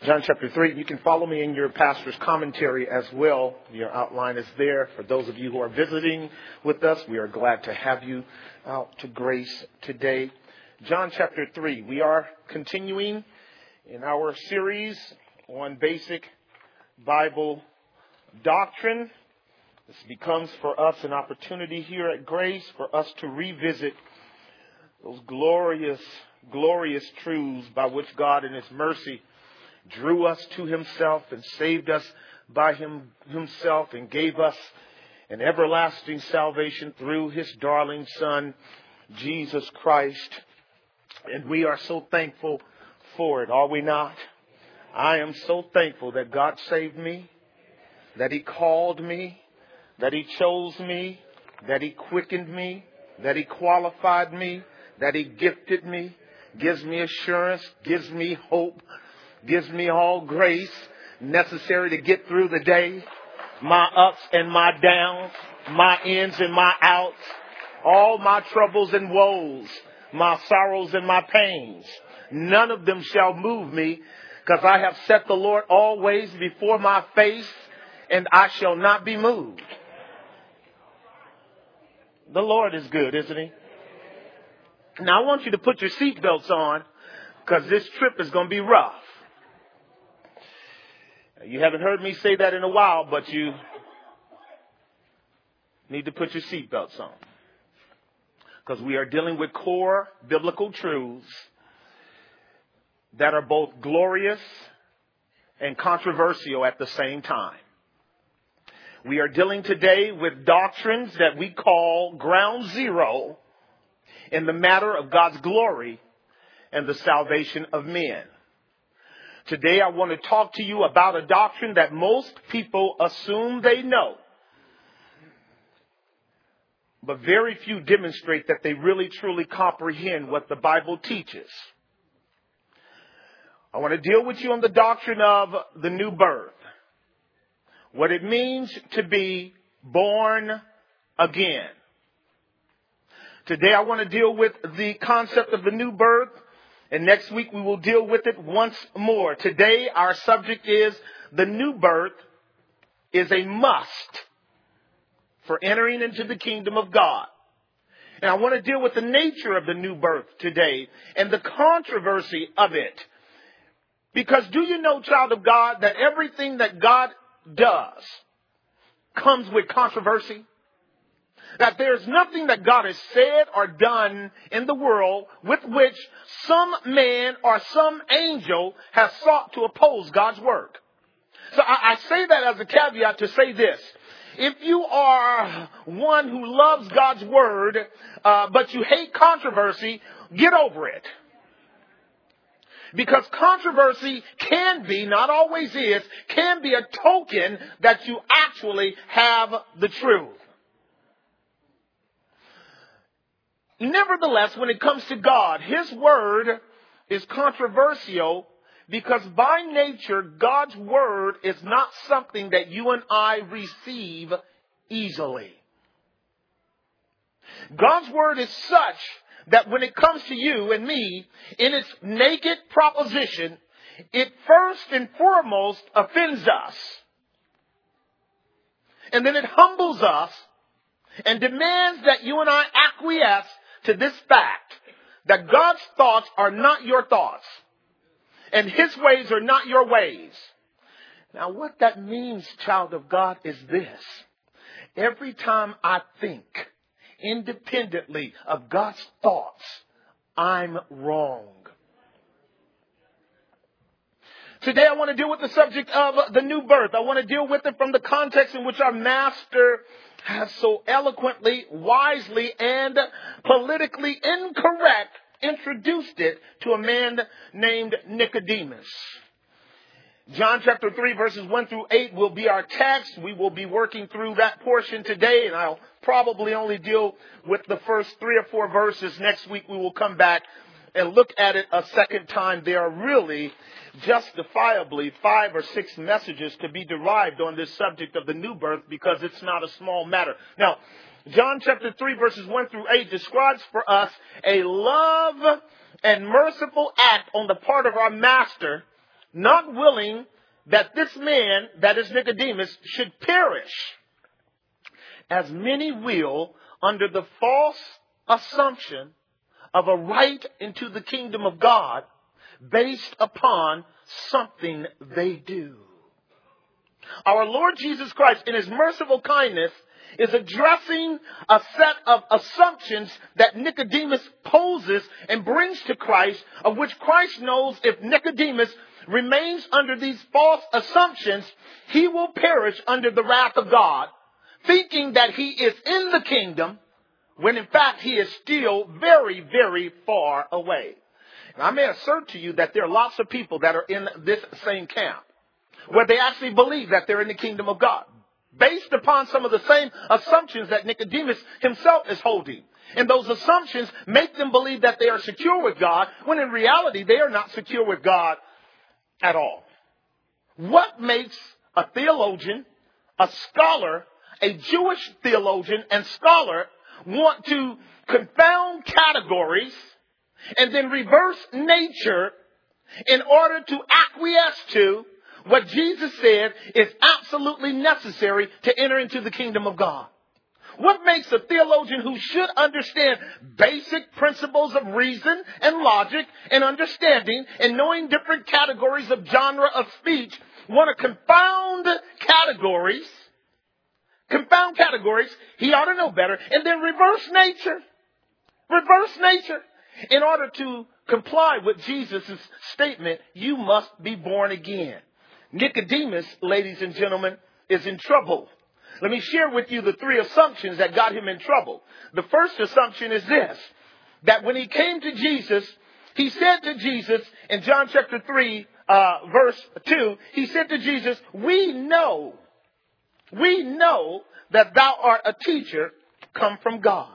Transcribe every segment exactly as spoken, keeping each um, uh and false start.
John chapter three. You can follow me in your pastor's commentary as well. Your outline is there. For those of you who are visiting with us, we are glad to have you out to Grace today. John chapter three. We are continuing in our series on basic Bible doctrine. This becomes for us an opportunity here at Grace for us to revisit those glorious, glorious truths by which God in His mercy drew us to Himself and saved us by Him Himself and gave us an everlasting salvation through His darling Son, Jesus Christ. And we are so thankful for it, are we not? I am so thankful that God saved me, that He called me, that He chose me, that He quickened me, that He qualified me, that He gifted me, gives me assurance, gives me hope, gives me all grace necessary to get through the day, my ups and my downs, my ins and my outs, all my troubles and woes, my sorrows and my pains. None of them shall move me, because I have set the Lord always before my face, and I shall not be moved. The Lord is good, isn't He? Now I want you to put your seatbelts on, because this trip is going to be rough. You haven't heard me say that in a while, but you need to put your seatbelts on, because we are dealing with core biblical truths that are both glorious and controversial at the same time. We are dealing today with doctrines that we call ground zero in the matter of God's glory and the salvation of men. Today I want to talk to you about a doctrine that most people assume they know, but very few demonstrate that they really truly comprehend what the Bible teaches. I want to deal with you on the doctrine of the new birth, what it means to be born again. Today I want to deal with the concept of the new birth, and next week we will deal with it once more. Today our subject is the new birth is a must for entering into the kingdom of God. And I want to deal with the nature of the new birth today and the controversy of it. Because do you know, child of God, that everything that God does comes with controversy? That there's nothing that God has said or done in the world with which some man or some angel has sought to oppose God's word. So I, I say that as a caveat to say this. If you are one who loves God's word, uh, but you hate controversy, get over it. Because controversy can be, not always is, can be a token that you actually have the truth. Nevertheless, when it comes to God, His word is controversial because by nature, God's word is not something that you and I receive easily. God's word is such that when it comes to you and me, in its naked proposition, it first and foremost offends us. And then it humbles us and demands that you and I acquiesce to this fact, that God's thoughts are not your thoughts, and His ways are not your ways. Now, what that means, child of God, is this. Every time I think independently of God's thoughts, I'm wrong. Today I want to deal with the subject of the new birth. I want to deal with it from the context in which our Master has so eloquently, wisely, and politically incorrect introduced it to a man named Nicodemus. John chapter three verses one through eight will be our text. We will be working through that portion today, and I'll probably only deal with the first three or four verses. Next week we will come back and look at it a second time. There are really justifiably five or six messages to be derived on this subject of the new birth, because it's not a small matter. Now, John chapter three verses one through eight describes for us a love and merciful act on the part of our Master not willing that this man, that is Nicodemus, should perish, as many will under the false assumption of a right into the kingdom of God based upon something they do. Our Lord Jesus Christ, in his merciful kindness, is addressing a set of assumptions that Nicodemus poses and brings to Christ, of which Christ knows if Nicodemus remains under these false assumptions, he will perish under the wrath of God, thinking that he is in the kingdom, when in fact he is still very, very far away. And I may assert to you that there are lots of people that are in this same camp, where they actually believe that they're in the kingdom of God, based upon some of the same assumptions that Nicodemus himself is holding. And those assumptions make them believe that they are secure with God, when in reality they are not secure with God at all. What makes a theologian, a scholar, a Jewish theologian and scholar want to confound categories and then reverse nature in order to acquiesce to what Jesus said is absolutely necessary to enter into the kingdom of God? What makes a theologian who should understand basic principles of reason and logic and understanding and knowing different categories of genre of speech want to confound categories, confound categories, he ought to know better, and then reverse nature, reverse nature in order to comply with Jesus' statement, you must be born again. Nicodemus, ladies and gentlemen, is in trouble. Let me share with you the three assumptions that got him in trouble. The first assumption is this, that when he came to Jesus, he said to Jesus in John chapter three, uh, verse two, he said to Jesus, we know, we know that thou art a teacher come from God.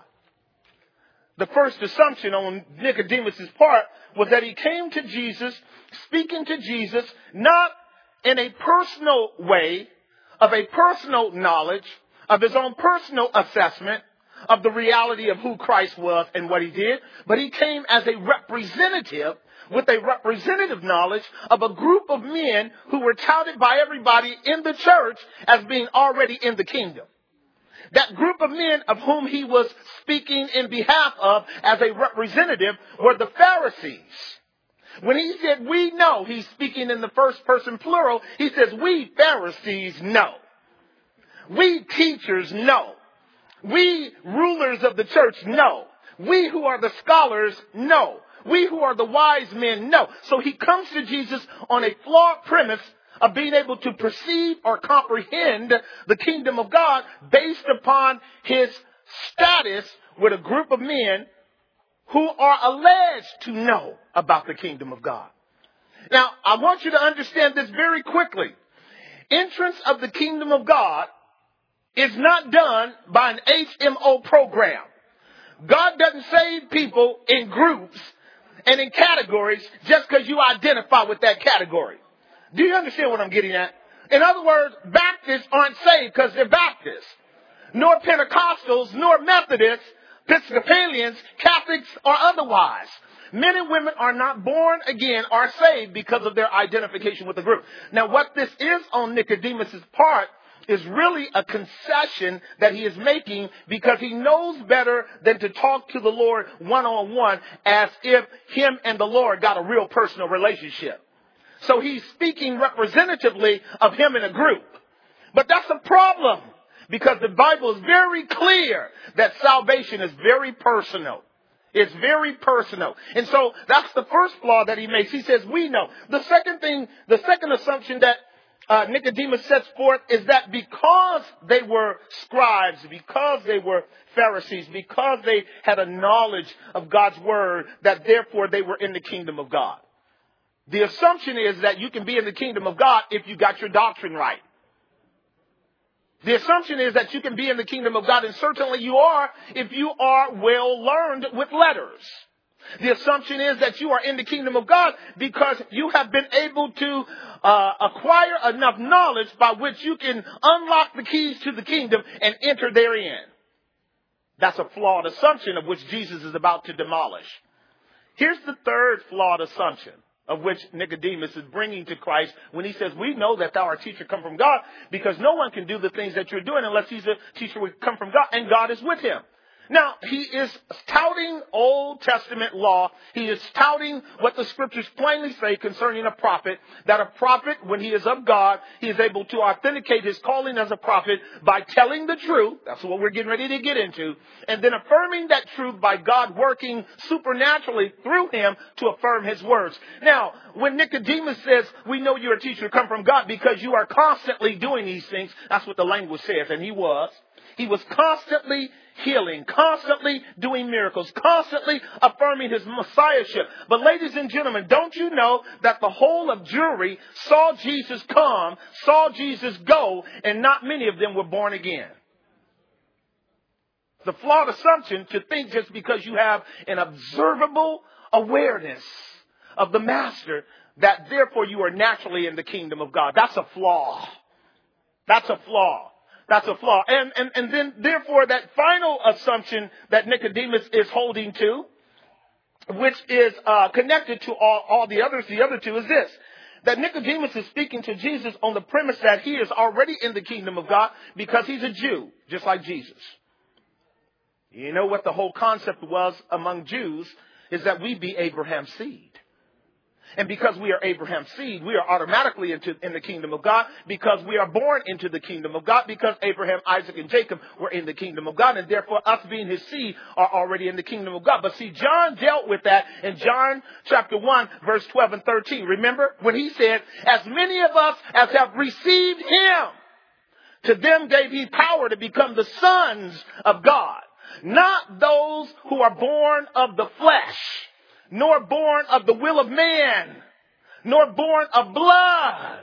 The first assumption on Nicodemus' part was that he came to Jesus, speaking to Jesus, not in a personal way, of a personal knowledge, of his own personal assessment of the reality of who Christ was and what he did, but he came as a representative with a representative knowledge of a group of men who were touted by everybody in the church as being already in the kingdom. That group of men of whom he was speaking in behalf of as a representative were the Pharisees. When he said we know, he's speaking in the first person plural. He says we Pharisees know. We teachers know. We rulers of the church know. We who are the scholars know. We who are the wise men know. So he comes to Jesus on a flawed premise of being able to perceive or comprehend the kingdom of God based upon his status with a group of men who are alleged to know about the kingdom of God. Now, I want you to understand this very quickly. Entrance of the kingdom of God is not done by an H M O program. God doesn't save people in groups and in categories just because you identify with that category. Do you understand what I'm getting at? In other words, Baptists aren't saved because they're Baptists, nor Pentecostals, nor Methodists, Episcopalians, Catholics, or otherwise. Men and women are not born again or saved because of their identification with the group. Now, what this is on Nicodemus' part is really a concession that he is making because he knows better than to talk to the Lord one-on-one as if him and the Lord got a real personal relationship. So he's speaking representatively of him in a group. But that's a problem because the Bible is very clear that salvation is very personal. It's very personal. And so that's the first flaw that he makes. He says, we know. The second thing, the second assumption that uh, Nicodemus sets forth is that because they were scribes, because they were Pharisees, because they had a knowledge of God's word, that therefore they were in the kingdom of God. The assumption is that you can be in the kingdom of God if you got your doctrine right. The assumption is that you can be in the kingdom of God, and certainly you are if you are well learned with letters. The assumption is that you are in the kingdom of God because you have been able to uh, acquire enough knowledge by which you can unlock the keys to the kingdom and enter therein. That's a flawed assumption of which Jesus is about to demolish. Here's the third flawed assumption of which Nicodemus is bringing to Christ when he says, we know that thou art a teacher come from God, because no one can do the things that you're doing unless he's a teacher who come from God, and God is with him. Now, he is touting Old Testament law. He is touting what the scriptures plainly say concerning a prophet, that a prophet, when he is of God, he is able to authenticate his calling as a prophet by telling the truth. That's what we're getting ready to get into. And then affirming that truth by God working supernaturally through him to affirm his words. Now, when Nicodemus says, we know you're a teacher who come from God because you are constantly doing these things, that's what the language says, and he was. He was constantly healing, constantly doing miracles, constantly affirming his messiahship. But ladies and gentlemen, don't you know that the whole of Jewry saw Jesus come, saw Jesus go, and not many of them were born again? It's a flawed assumption to think just because you have an observable awareness of the Master that therefore you are naturally in the kingdom of God. That's a flaw. That's a flaw. That's a flaw. And, and, and then, therefore, that final assumption that Nicodemus is holding to, which is uh, connected to all, all the others, the other two, is this. That Nicodemus is speaking to Jesus on the premise that he is already in the kingdom of God because he's a Jew, just like Jesus. You know what the whole concept was among Jews is that we be Abraham's seed. And because we are Abraham's seed, we are automatically into, in the kingdom of God, because we are born into the kingdom of God, because Abraham, Isaac, and Jacob were in the kingdom of God, and therefore us being his seed are already in the kingdom of God. But see, John dealt with that in John chapter one, verse twelve and thirteen. Remember when he said, as many of us as have received him, to them gave he power to become the sons of God, not those who are born of the flesh, nor born of the will of man, nor born of blood.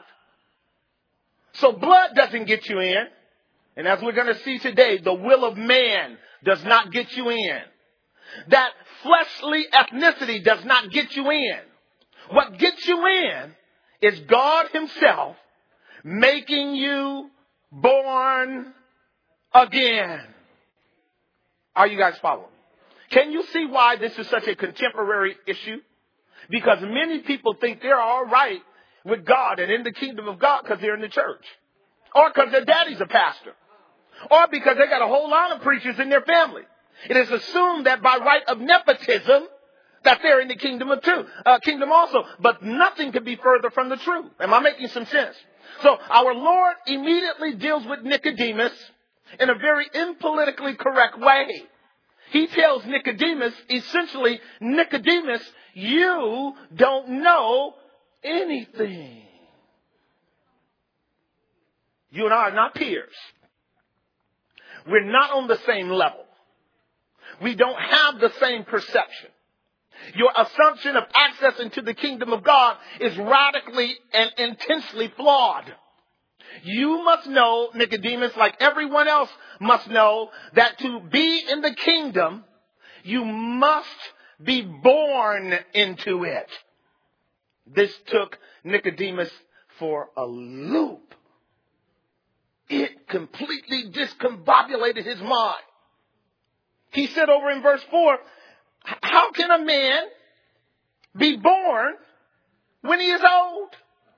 So blood doesn't get you in. And as we're going to see today, the will of man does not get you in. That fleshly ethnicity does not get you in. What gets you in is God himself making you born again. Are you guys following? Can you see why this is such a contemporary issue? Because many people think they're all right with God and in the kingdom of God because they're in the church. Or because their daddy's a pastor. Or because they got a whole lot of preachers in their family. It is assumed that by right of nepotism that they're in the kingdom of too, uh, kingdom also. But nothing could be further from the truth. Am I making some sense? So our Lord immediately deals with Nicodemus in a very impolitically correct way. He tells Nicodemus, essentially, Nicodemus, you don't know anything. You and I are not peers. We're not on the same level. We don't have the same perception. Your assumption of access into the kingdom of God is radically and intensely flawed. You must know, Nicodemus, like everyone else must know, that to be in the kingdom, you must be born into it. This took Nicodemus for a loop. It completely discombobulated his mind. He said over in verse four, how can a man be born when he is old?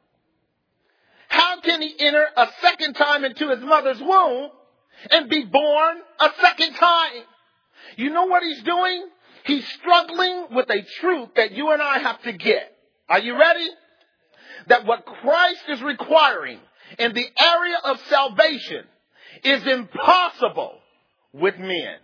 How can he enter a second time into his mother's womb and be born a second time? You know what he's doing? He's struggling with a truth that you and I have to get. Are you ready? That what Christ is requiring in the area of salvation is impossible with men.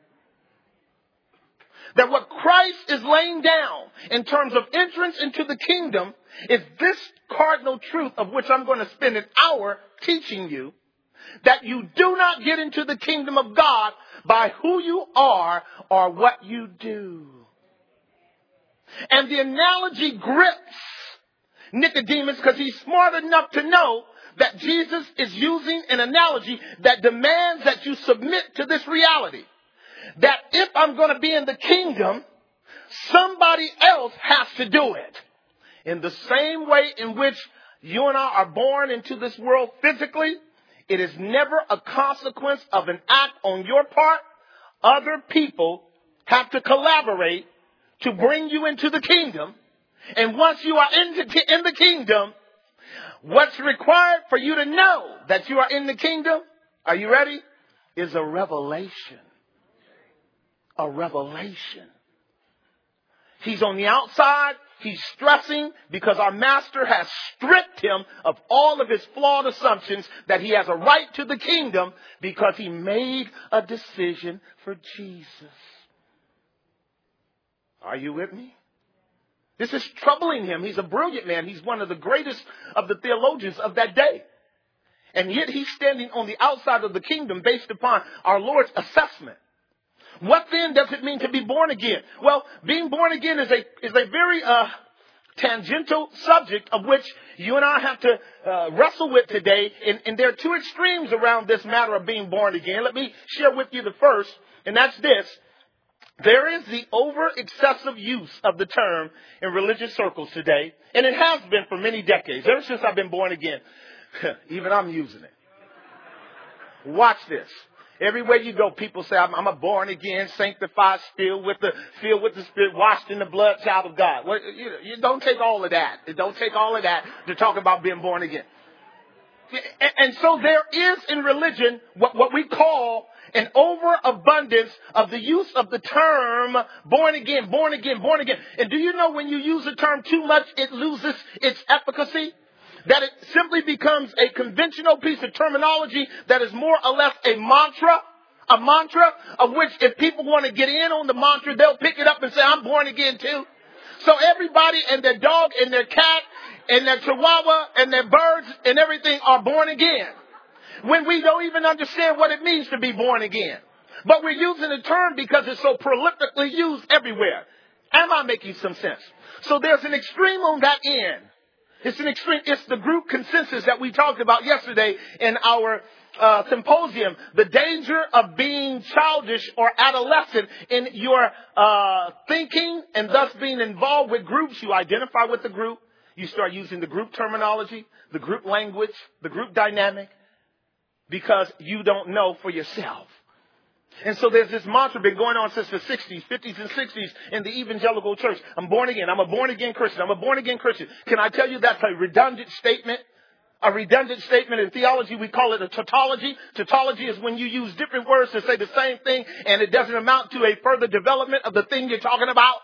That what Christ is laying down in terms of entrance into the kingdom is this cardinal truth of which I'm going to spend an hour teaching you. That you do not get into the kingdom of God by who you are or what you do. And the analogy grips Nicodemus because he's smart enough to know that Jesus is using an analogy that demands that you submit to this reality. That if I'm going to be in the kingdom, somebody else has to do it. In the same way in which you and I are born into this world physically, it is never a consequence of an act on your part. Other people have to collaborate to bring you into the kingdom. And once you are in the, in the kingdom, what's required for you to know that you are in the kingdom, are you ready? Is a revelation. A revelation. He's on the outside. He's stressing because our master has stripped him of all of his flawed assumptions that he has a right to the kingdom because he made a decision for Jesus. Are you with me? This is troubling him. He's a brilliant man. He's one of the greatest of the theologians of that day. And yet he's standing on the outside of the kingdom based upon our Lord's assessment. What then does it mean to be born again? Well, being born again is a is a very uh, tangential subject of which you and I have to uh, wrestle with today. And, and there are two extremes around this matter of being born again. Let me share with you the first, and that's this. There is the over excessive use of the term in religious circles today, and it has been for many decades. Ever since I've been born again, even I'm using it. Watch this. Everywhere you go, people say, I'm, I'm a born again, sanctified, filled with the filled with the Spirit, washed in the blood, child of God. Well, you, you don't take all of that. It don't take all of that to talk about being born again. And, and so there is in religion what, what we call an overabundance of the use of the term born again, born again, born again. And do you know when you use the term too much, it loses its efficacy? That it simply becomes a conventional piece of terminology that is more or less a mantra, a mantra of which if people want to get in on the mantra, they'll pick it up and say, I'm born again too. So everybody and their dog and their cat and their chihuahua and their birds and everything are born again. When we don't even understand what it means to be born again. But we're using the term because it's so prolifically used everywhere. Am I making some sense? So there's an extreme on that end. It's an extreme. It's the group consensus that we talked about yesterday in our uh, symposium. The danger of being childish or adolescent in your uh, thinking and thus being involved with groups. You identify with the group. You start using the group terminology, the group language, the group dynamic because you don't know for yourself. And so there's this mantra been going on since the sixties, fifties and sixties in the evangelical church. I'm born again. I'm a born again Christian. I'm a born again Christian. Can I tell you that's a redundant statement? A redundant statement in theology, we call it a tautology. Tautology is when you use different words to say the same thing and it doesn't amount to a further development of the thing you're talking about.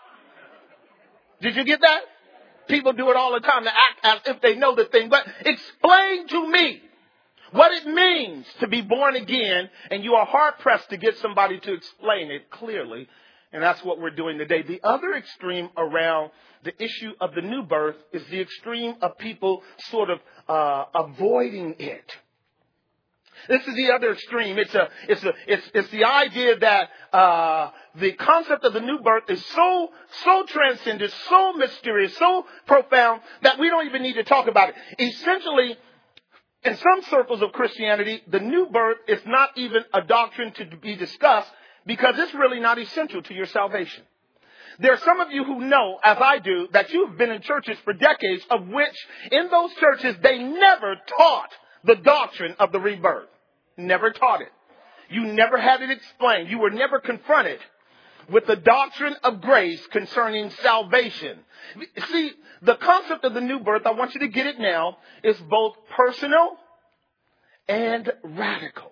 Did you get that? People do it all the time to act as if they know the thing. But explain to me what it means to be born again, and you are hard-pressed to get somebody to explain it clearly, and that's what we're doing today. The other extreme around the issue of the new birth is the extreme of people sort of uh, avoiding it. This is the other extreme. It's a, it's a, it's, it's the idea that uh, the concept of the new birth is so, so transcendent, so mysterious, so profound that we don't even need to talk about it. Essentially, in some circles of Christianity, the new birth is not even a doctrine to be discussed because it's really not essential to your salvation. There are some of you who know, as I do, that you've been in churches for decades of which in those churches they never taught the doctrine of the rebirth. Never taught it. You never had it explained. You were never confronted with the doctrine of grace concerning salvation. See, the concept of the new birth, I want you to get it now, is both personal and radical.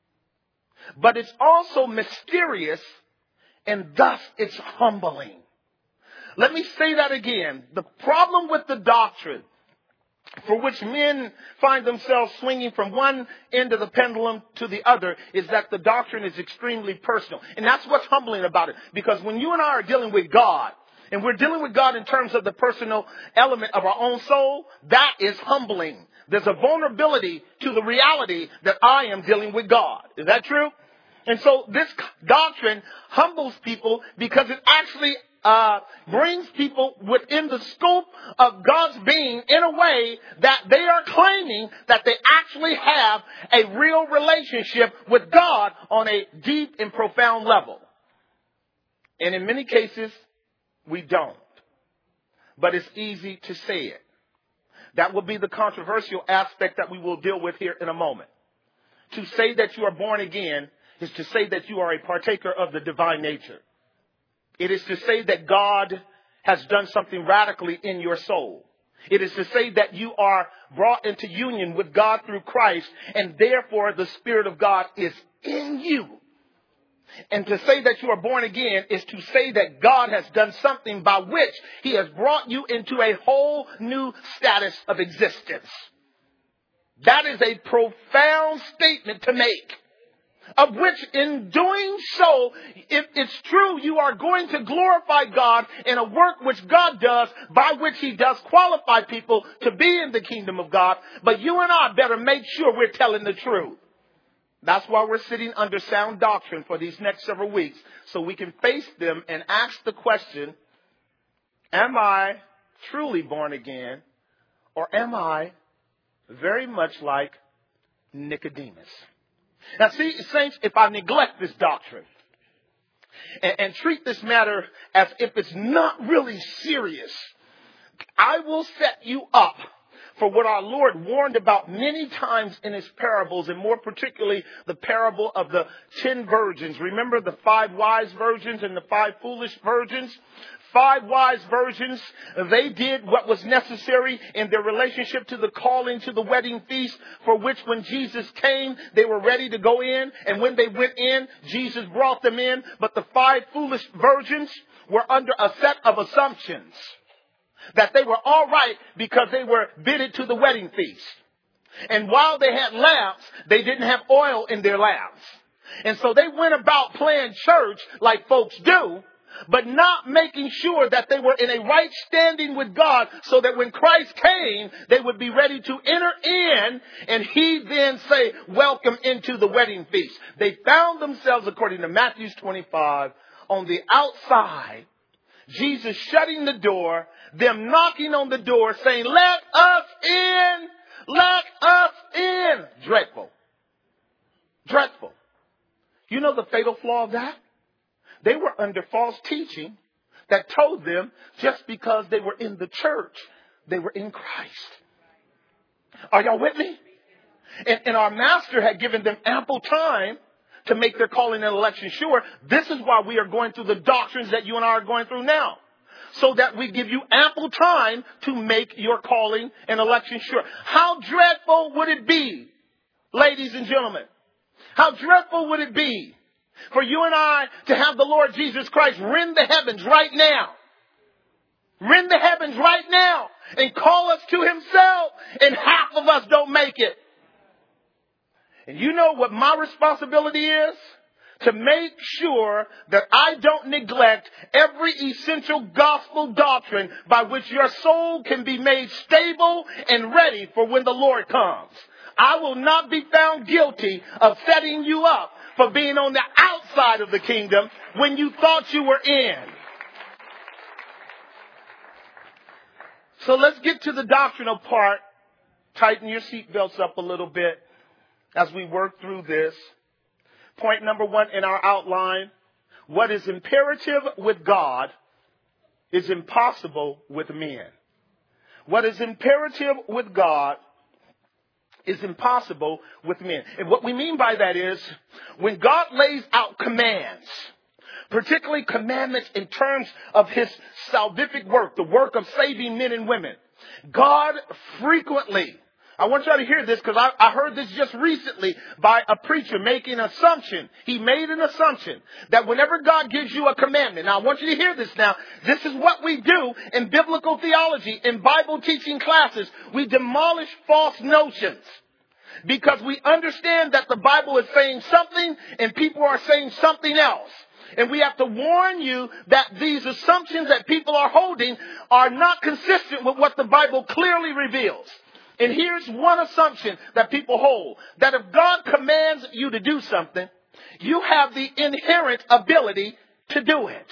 But it's also mysterious, and thus it's humbling. Let me say that again. The problem with the doctrine for which men find themselves swinging from one end of the pendulum to the other is that the doctrine is extremely personal. And that's what's humbling about it. Because when you and I are dealing with God, and we're dealing with God in terms of the personal element of our own soul, that is humbling. There's a vulnerability to the reality that I am dealing with God. Is that true? And so this doctrine humbles people because it actually uh, brings people within the scope of God's being in a way that they are claiming that they actually have a real relationship with God on a deep and profound level. And in many cases, we don't. But it's easy to say it. That will be the controversial aspect that we will deal with here in a moment. To say that you are born again is to say that you are a partaker of the divine nature. It is to say that God has done something radically in your soul. It is to say that you are brought into union with God through Christ, and therefore the Spirit of God is in you. And to say that you are born again is to say that God has done something by which he has brought you into a whole new status of existence. That is a profound statement to make, of which in doing so, if it's true, you are going to glorify God in a work which God does, by which he does qualify people to be in the kingdom of God. But you and I better make sure we're telling the truth. That's why we're sitting under sound doctrine for these next several weeks, so we can face them and ask the question, am I truly born again, or am I very much like Nicodemus? Now see, saints, if I neglect this doctrine and, and treat this matter as if it's not really serious, I will set you up for what our Lord warned about many times in his parables, and more particularly the parable of the ten virgins. Remember the five wise virgins and the five foolish virgins? Five wise virgins, they did what was necessary in their relationship to the calling to the wedding feast, for which when Jesus came, they were ready to go in. And when they went in, Jesus brought them in. But the five foolish virgins were under a set of assumptions that they were all right because they were bidded to the wedding feast. And while they had lamps, they didn't have oil in their lamps. And so they went about playing church like folks do, but not making sure that they were in a right standing with God, so that when Christ came, they would be ready to enter in, and he then say, welcome into the wedding feast. They found themselves, according to Matthew twenty-five, on the outside, Jesus shutting the door, them knocking on the door saying, let us in, let us in. Dreadful. Dreadful. You know the fatal flaw of that? They were under false teaching that told them just because they were in the church, they were in Christ. Are y'all with me? And, and our master had given them ample time to make their calling and election sure. This is why we are going through the doctrines that you and I are going through now, so that we give you ample time to make your calling and election sure. How dreadful would it be, ladies and gentlemen? How dreadful would it be for you and I to have the Lord Jesus Christ rend the heavens right now, rend the heavens right now, and call us to himself, and half of us don't make it? And you know what my responsibility is? To make sure that I don't neglect every essential gospel doctrine by which your soul can be made stable and ready for when the Lord comes. I will not be found guilty of setting you up for being on the outside of the kingdom when you thought you were in. So let's get to the doctrinal part. Tighten your seatbelts up a little bit as we work through this. Point number one in our outline: what is imperative with God is impossible with men. What is imperative with God is impossible with men. And what we mean by that is, when God lays out commands, particularly commandments in terms of his salvific work, the work of saving men and women, God frequently, I want y'all to hear this, because I, I heard this just recently by a preacher making an assumption. He made an assumption that whenever God gives you a commandment, now I want you to hear this now. This is what we do in biblical theology, in Bible teaching classes. We demolish false notions, because we understand that the Bible is saying something and people are saying something else. And we have to warn you that these assumptions that people are holding are not consistent with what the Bible clearly reveals. And here's one assumption that people hold: that if God commands you to do something, you have the inherent ability to do it.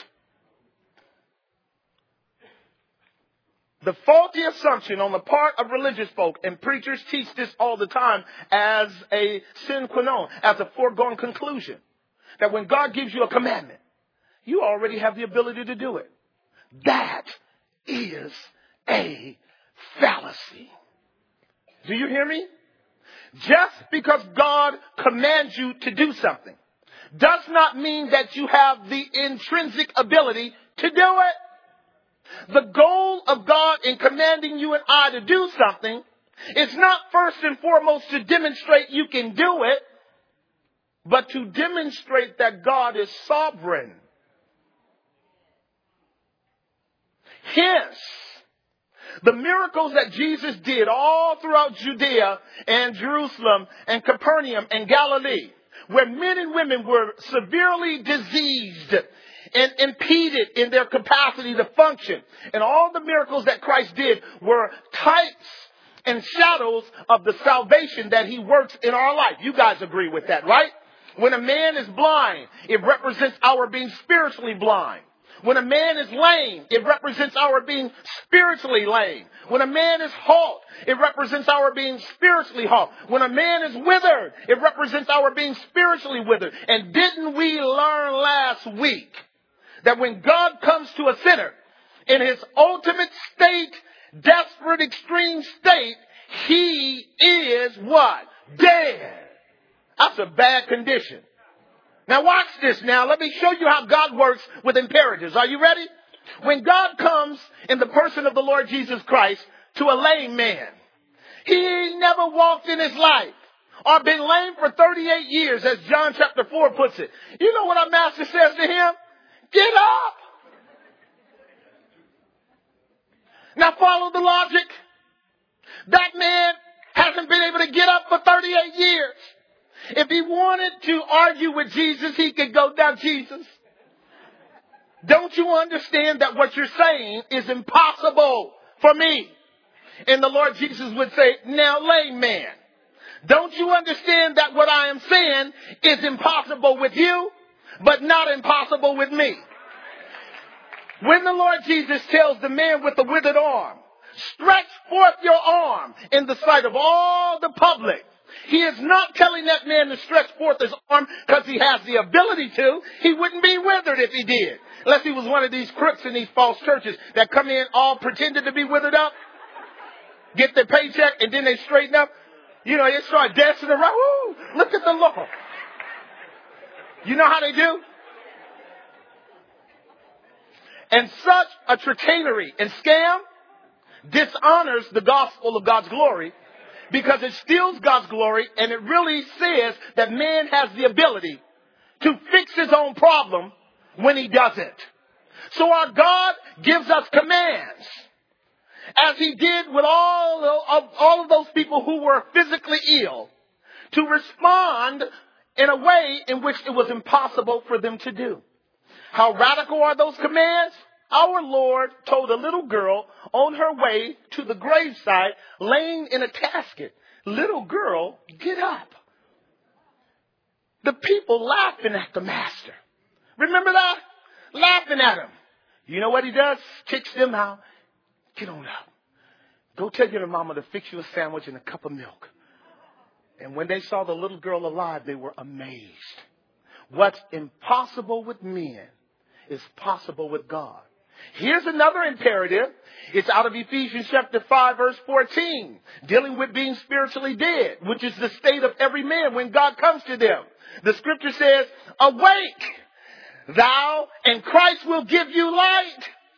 The faulty assumption on the part of religious folk, and preachers teach this all the time as a sine qua non, as a foregone conclusion, that when God gives you a commandment, you already have the ability to do it. That is a fallacy. Do you hear me? Just because God commands you to do something does not mean that you have the intrinsic ability to do it. The goal of God in commanding you and I to do something is not first and foremost to demonstrate you can do it, but to demonstrate that God is sovereign. Hence, the miracles that Jesus did all throughout Judea and Jerusalem and Capernaum and Galilee, where men and women were severely diseased and impeded in their capacity to function. And all the miracles that Christ did were types and shadows of the salvation that he works in our life. You guys agree with that, right? When a man is blind, it represents our being spiritually blind. When a man is lame, it represents our being spiritually lame. When a man is halt, it represents our being spiritually halt. When a man is withered, it represents our being spiritually withered. And didn't we learn last week that when God comes to a sinner in his ultimate state, desperate, extreme state, he is what? Dead. That's a bad condition. Now watch this now. Let me show you how God works with imperatives. Are you ready? When God comes in the person of the Lord Jesus Christ to a lame man, he never walked in his life or been lame for thirty-eight years, as John chapter four puts it. You know what our master says to him? Get up. Now follow the logic. That man hasn't been able to get up for thirty-eight years. If he wanted to argue with Jesus, he could go, now Jesus, don't you understand that what you're saying is impossible for me? And the Lord Jesus would say, now lame man, don't you understand that what I am saying is impossible with you, but not impossible with me? When the Lord Jesus tells the man with the withered arm, stretch forth your arm in the sight of all the public, he is not telling that man to stretch forth his arm because he has the ability to. He wouldn't be withered if he did. Unless he was one of these crooks in these false churches that come in all pretended to be withered up, get their paycheck, and then they straighten up. You know, they start dancing around. Woo, look at the Lord. You know how they do? And such a chicanery and scam dishonors the gospel of God's glory, because it steals God's glory, and it really says that man has the ability to fix his own problem when he doesn't. So our God gives us commands, as he did with all of, all of those people who were physically ill, to respond in a way in which it was impossible for them to do. How radical are those commands? Our Lord told a little girl on her way to the graveside, laying in a casket, little girl, get up. The people laughing at the master. Remember that? Laughing at him. You know what he does? Kicks them out. Get on up. Go tell your mama to fix you a sandwich and a cup of milk. And when they saw the little girl alive, they were amazed. What's impossible with men is possible with God. Here's another imperative. It's out of Ephesians chapter five, verse fourteen, dealing with being spiritually dead, which is the state of every man when God comes to them. The scripture says, awake, thou, and Christ will give you light.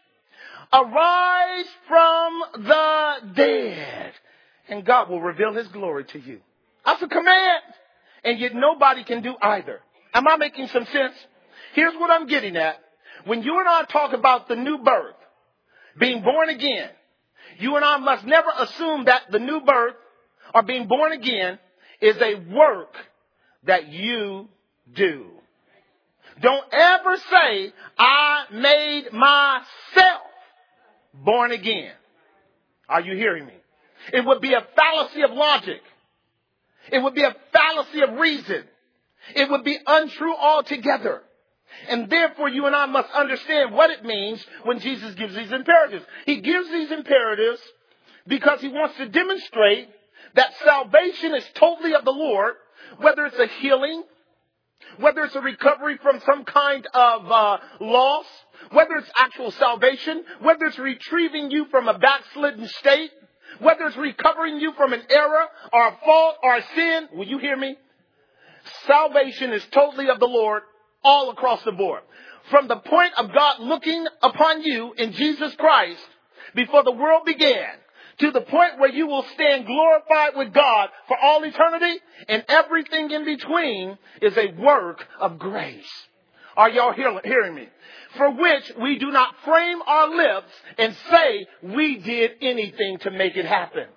Arise from the dead, and God will reveal his glory to you. That's a command, and yet nobody can do either. Am I making some sense? Here's what I'm getting at. When you and I talk about the new birth, being born again, you and I must never assume that the new birth or being born again is a work that you do. Don't ever say, I made myself born again. Are you hearing me? It would be a fallacy of logic. It would be a fallacy of reason. It would be untrue altogether. And therefore, you and I must understand what it means when Jesus gives these imperatives. He gives these imperatives because he wants to demonstrate that salvation is totally of the Lord, whether it's a healing, whether it's a recovery from some kind of uh, loss, whether it's actual salvation, whether it's retrieving you from a backslidden state, whether it's recovering you from an error or a fault or a sin. Will you hear me? Salvation is totally of the Lord all across the board. from the point of God looking upon you in Jesus Christ before the world began to the point where you will stand glorified with God for all eternity, and everything in between is a work of grace. Are y'all hear, hearing me? For which we do not frame our lips and say we did anything to make it happen.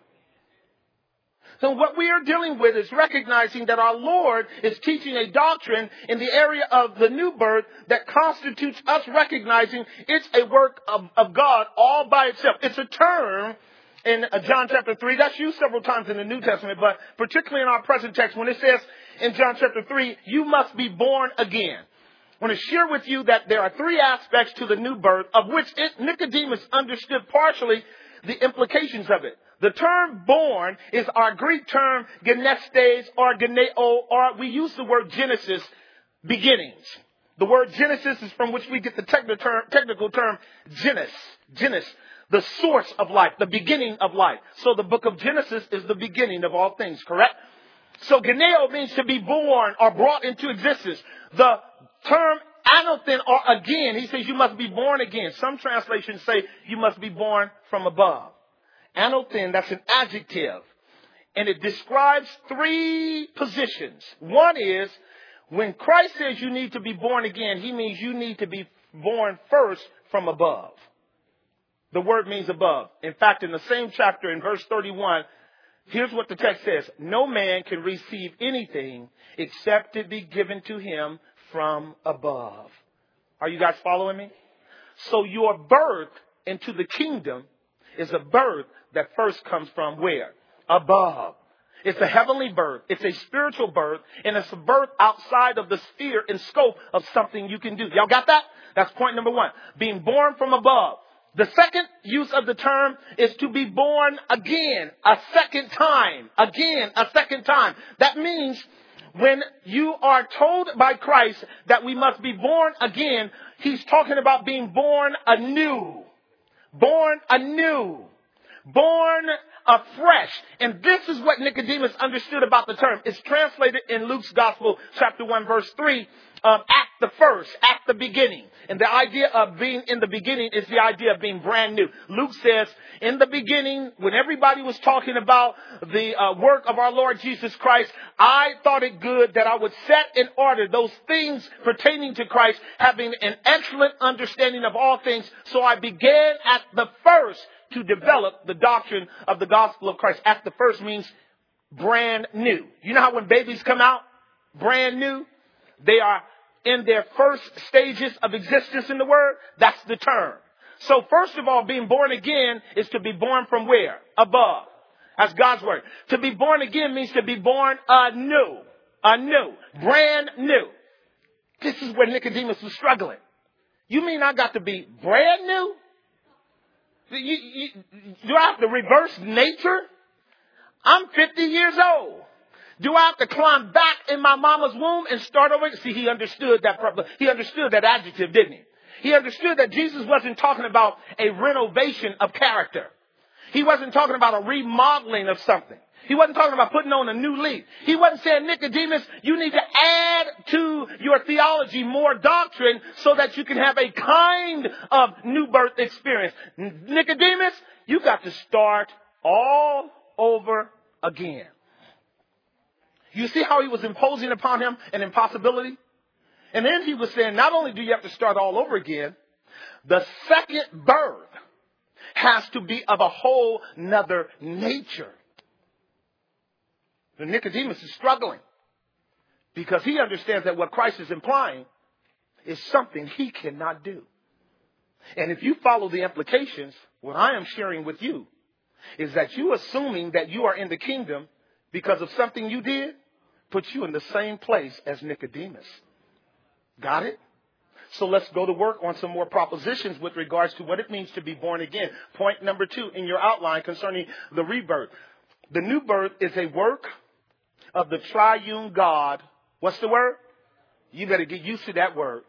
So what we are dealing with is recognizing that our Lord is teaching a doctrine in the area of the new birth that constitutes us recognizing it's a work of, of God all by itself. It's a term in John chapter three that's used several times in the New Testament, but particularly in our present text when it says in John chapter three, you must be born again. I want to share with you that there are three aspects to the new birth of which it, Nicodemus understood partially the implications of it. The term born is our Greek term genestes or geneo, or we use the word Genesis, beginnings. The word Genesis is from which we get the technical term, technical term genus, genus, the source of life, the beginning of life. So the book of Genesis is the beginning of all things, correct? So geneo means to be born or brought into existence. The term anothen or again, he says you must be born again. Some translations say you must be born from above. Anothen, that's an adjective, and it describes three positions. One is when Christ says you need to be born again, he means you need to be born first from above. The word means above. In fact, in the same chapter in verse thirty-one, here's what the text says. No man can receive anything except it be given to him from above. Are you guys following me? So your birth into the kingdom is a birth that first comes from where? Above. It's a heavenly birth. It's a spiritual birth. And it's a birth outside of the sphere and scope of something you can do. Y'all got that? That's point number one. Being born from above. The second use of the term is to be born again, a second time. Again, a second time. That means when you are told by Christ that we must be born again, he's talking about being born anew. Born anew. Born afresh. And this is what Nicodemus understood about the term. It's translated in Luke's Gospel, chapter one, verse three, um, at the first, at the beginning. And the idea of being in the beginning is the idea of being brand new. Luke says, in the beginning, when everybody was talking about the uh, work of our Lord Jesus Christ, I thought it good that I would set in order those things pertaining to Christ, having an excellent understanding of all things. So I began at the first to develop the doctrine of the gospel of Christ. At the first means brand new. You know how when babies come out brand new, they are in their first stages of existence in the word? That's the term. So first of all, being born again is to be born from where? Above. That's God's word. To be born again means to be born anew. Anew. Brand new. This is where Nicodemus was struggling. You mean I got to be brand new? You, you, do I have to reverse nature? I'm fifty years old. Do I have to climb back in my mama's womb and start over? See, he understood that. He understood that adjective, didn't he? He understood that Jesus wasn't talking about a renovation of character. He wasn't talking about a remodeling of something. He wasn't talking about putting on a new leaf. He wasn't saying, Nicodemus, you need to add to your theology more doctrine so that you can have a kind of new birth experience. Nicodemus, you got to start all over again. You see how he was imposing upon him an impossibility? And then he was saying, not only do you have to start all over again, the second birth has to be of a whole nother nature. And Nicodemus is struggling because he understands that what Christ is implying is something he cannot do. And if you follow the implications, what I am sharing with you is that you assuming that you are in the kingdom because of something you did puts you in the same place as Nicodemus. Got it? So let's go to work on some more propositions with regards to what it means to be born again. Point number two in your outline concerning the rebirth. The new birth is a work of the triune God. What's the word? You better get used to that word.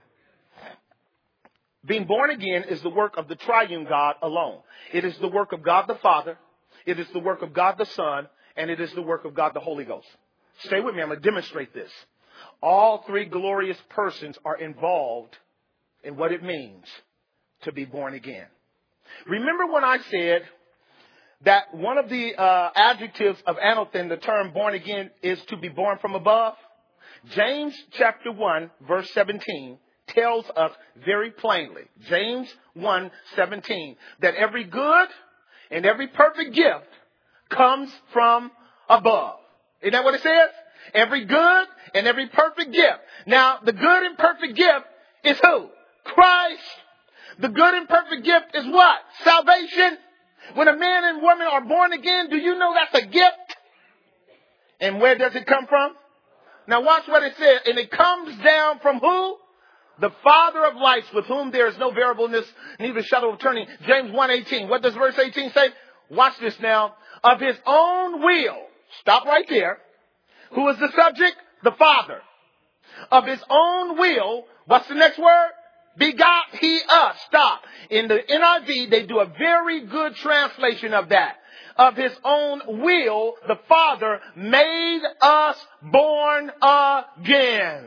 Being born again is the work of the triune God alone. It is the work of God the Father. It is the work of God the Son. And it is the work of God the Holy Ghost. Stay with me. I'm going to demonstrate this. All three glorious persons are involved in what it means to be born again. Remember when I said that one of the uh, adjectives of anothen, the term born again, is to be born from above? James chapter one, verse seventeen, tells us very plainly, James one seventeen, that every good and every perfect gift comes from above. Isn't that what it says? Every good and every perfect gift. Now, the good and perfect gift is who? Christ. The good and perfect gift is what? Salvation. When a man and woman are born again, do you know that's a gift? And where does it come from? Now watch what it says. And it comes down from who? The Father of lights, with whom there is no variableness, neither shadow of turning. James one eighteen. What does verse eighteen say? Watch this now. Of his own will. Stop right there. Who is the subject? The Father. Of his own will. What's the next word? Begot he us. Stop. In the N I V, they do a very good translation of that. Of his own will, the Father made us born again.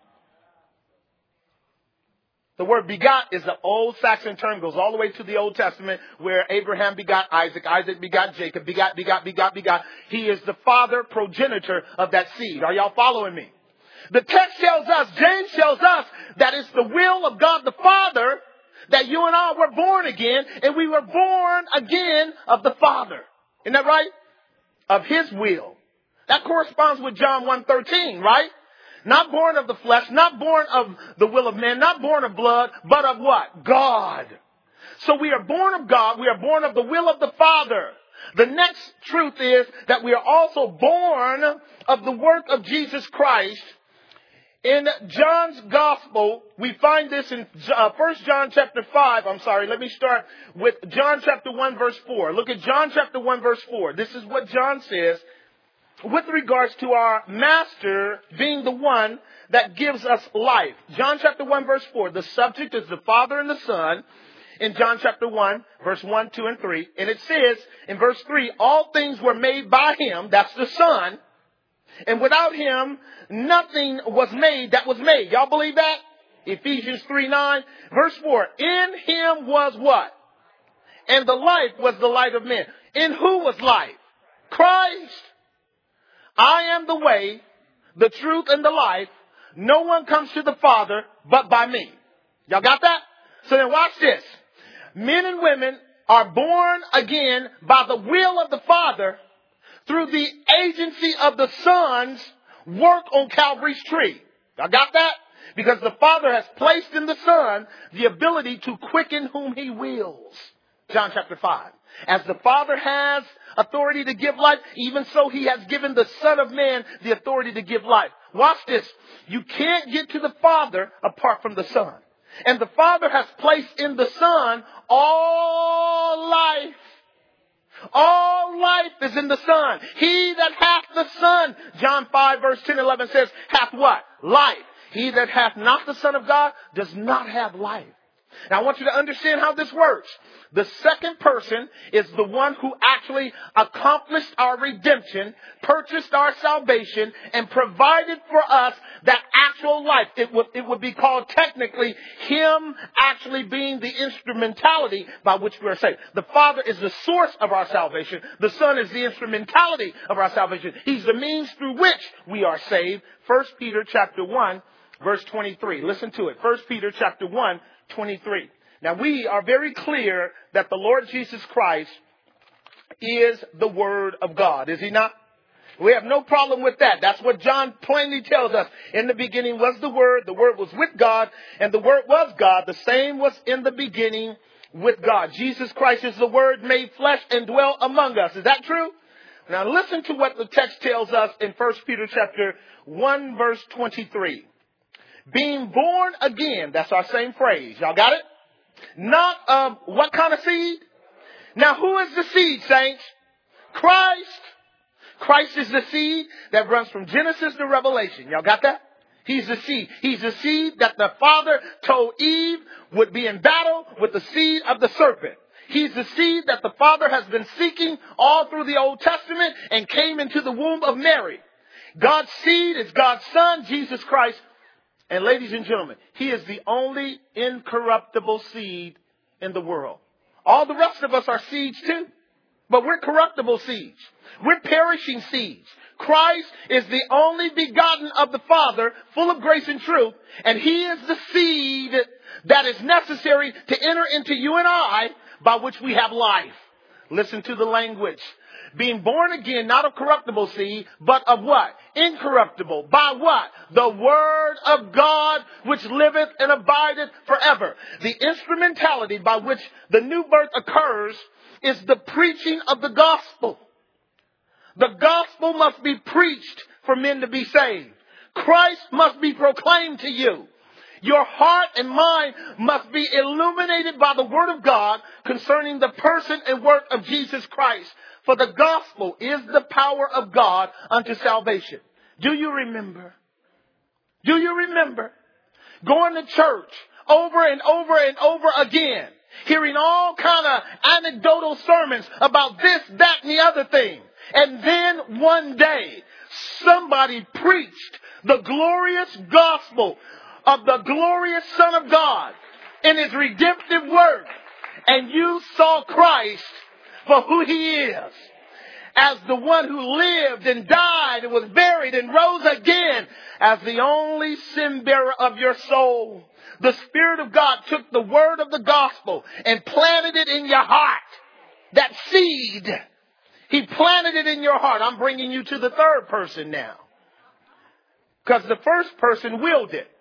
The word begot is an old Saxon term, goes all the way to the Old Testament, where Abraham begot Isaac, Isaac begot Jacob, begot, begot, begot, begot. He is the father, progenitor of that seed. Are y'all following me? The text tells us, James tells us, that it's the will of God the Father that you and I were born again, and we were born again of the Father. Isn't that right? Of his will. That corresponds with John one thirteen, right? Not born of the flesh, not born of the will of man, not born of blood, but of what? God. So we are born of God. We are born of the will of the Father. The next truth is that we are also born of the work of Jesus Christ. In John's gospel, we find this in uh, First John chapter five. I'm sorry, let me start with John chapter one verse four. Look at John chapter one verse four. This is what John says with regards to our master being the one that gives us life. John chapter one verse four. The subject is the Father and the Son in John chapter one verse one, two, and three. And it says in verse three, all things were made by him. That's the Son. And without him, nothing was made that was made. Y'all believe that? Ephesians three nine. Verse four. In him was what? And the life was the light of men. In who was life? Christ. I am the way, the truth, and the life. No one comes to the Father but by me. Y'all got that? So then watch this. Men and women are born again by the will of the Father through the agency of the Son's work on Calvary's tree. Y'all got that? Because the Father has placed in the Son the ability to quicken whom he wills. John chapter five. As the Father has authority to give life, even so he has given the Son of Man the authority to give life. Watch this. You can't get to the Father apart from the Son. And the Father has placed in the Son all life. All life is in the Son. He that hath the Son, John five verse ten, eleven says, hath what? Life. He that hath not the Son of God does not have life. Now I want you to understand how this works. The second person is the one who actually accomplished our redemption, purchased our salvation, and provided for us that actual life. It would, it would be called technically him actually being the instrumentality by which we are saved. The Father is the source of our salvation. The Son is the instrumentality of our salvation. He's the means through which we are saved. First Peter chapter one, verse twenty-three. Listen to it. First Peter chapter one, twenty-three. Now we are very clear that the Lord Jesus Christ is the Word of God. Is he not? We have no problem with that. That's what John plainly tells us. In the beginning was the Word. The Word was with God. And the Word was God. The same was in the beginning with God. Jesus Christ is the Word made flesh and dwelt among us. Is that true? Now listen to what the text tells us in First Peter chapter one verse twenty-three. Being born again. That's our same phrase. Y'all got it? Not of what kind of seed? Now who is the seed, saints? Christ. Christ is the seed that runs from Genesis to Revelation. Y'all got that? He's the seed. He's the seed that the Father told Eve would be in battle with the seed of the serpent. He's the seed that the Father has been seeking all through the Old Testament and came into the womb of Mary. God's seed is God's Son, Jesus Christ, And ladies and gentlemen, he is the only incorruptible seed in the world. All the rest of us are seeds too. But we're corruptible seeds. We're perishing seeds. Christ is the only begotten of the Father, full of grace and truth. And he is the seed that is necessary to enter into you and I, by which we have life. Listen to the language. Being born again, not of corruptible seed, but of what? Incorruptible. By what? The word of God, which liveth and abideth forever. The instrumentality by which the new birth occurs is the preaching of the gospel. The gospel must be preached for men to be saved. Christ must be proclaimed to you. Your heart and mind must be illuminated by the word of God concerning the person and work of Jesus Christ. For the gospel is the power of God unto salvation. Do you remember? Do you remember going to church over and over and over again, hearing all kind of anecdotal sermons about this, that, and the other thing? And then one day, somebody preached the glorious gospel of the glorious Son of God in his redemptive work. And you saw Christ for who he is, as the one who lived and died and was buried and rose again as the only sin bearer of your soul. The Spirit of God took the word of the gospel and planted it in your heart. That seed, he planted it in your heart. I'm bringing you to the third person now, because the first person willed it.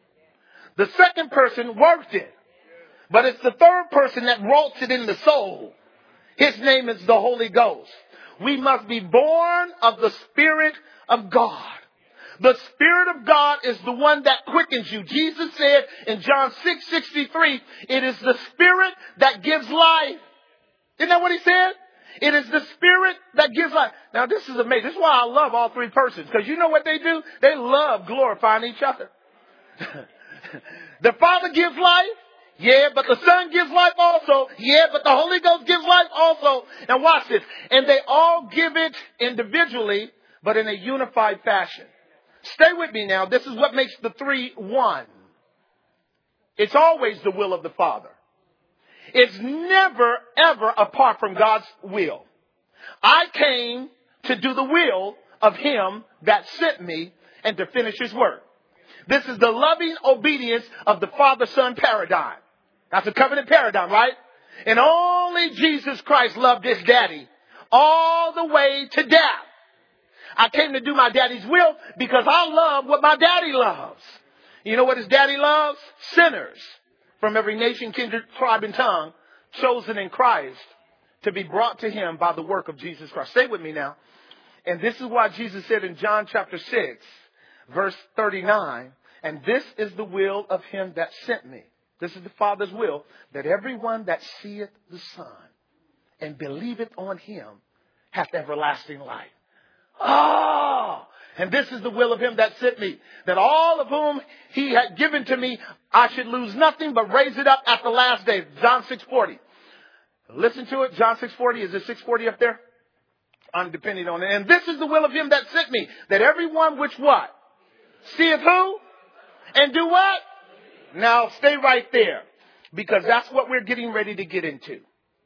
The second person worked it. But it's the third person that wrought it in the soul. His name is the Holy Ghost. We must be born of the Spirit of God. The Spirit of God is the one that quickens you. Jesus said in John six sixty-three, it is the Spirit that gives life. Isn't that what he said? It is the Spirit that gives life. Now this is amazing. This is why I love all three persons. Because you know what they do? They love glorifying each other. The Father gives life. Yeah, but the Son gives life also. Yeah, but the Holy Ghost gives life also. And watch this. And they all give it individually, but in a unified fashion. Stay with me now. This is what makes the three one. It's always the will of the Father. It's never, ever apart from God's will. I came to do the will of him that sent me and to finish his work. This is the loving obedience of the Father-Son paradigm. That's a covenant paradigm, right? And only Jesus Christ loved his daddy all the way to death. I came to do my daddy's will because I love what my daddy loves. You know what his daddy loves? Sinners from every nation, kindred, tribe, and tongue, chosen in Christ to be brought to him by the work of Jesus Christ. Stay with me now. And this is why Jesus said in John chapter six, verse thirty-nine, and this is the will of him that sent me. This is the Father's will, that everyone that seeth the Son and believeth on him hath everlasting life. Oh, and this is the will of him that sent me, that all of whom he had given to me, I should lose nothing but raise it up at the last day. John six forty. Listen to it. John six forty. Is it six forty up there? I'm depending on it. And this is the will of him that sent me, that everyone which what? Seeth who? And do what? Now stay right there, because that's what we're getting ready to get into.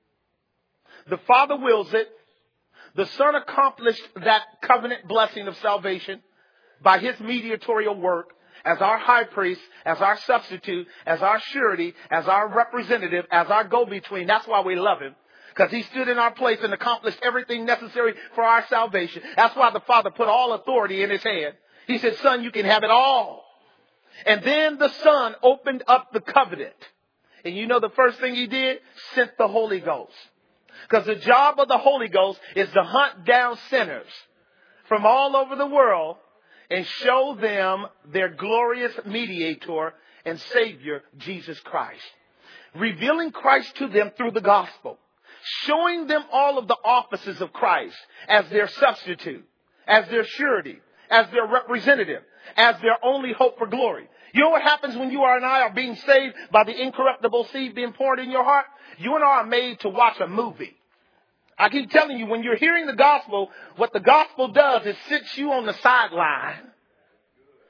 The Father wills it. The Son accomplished that covenant blessing of salvation by his mediatorial work as our high priest, as our substitute, as our surety, as our representative, as our go-between. That's why we love him, because he stood in our place and accomplished everything necessary for our salvation. That's why the Father put all authority in his hand. He said, Son, you can have it all. And then the Son opened up the covenant. And you know the first thing he did? Sent the Holy Ghost. Because the job of the Holy Ghost is to hunt down sinners from all over the world and show them their glorious mediator and Savior, Jesus Christ. Revealing Christ to them through the gospel. Showing them all of the offices of Christ as their substitute, as their surety, as their representative, as their only hope for glory. You know what happens when you and I are being saved by the incorruptible seed being poured in your heart? You and I are made to watch a movie. I keep telling you, when you're hearing the gospel, what the gospel does is sits you on the sideline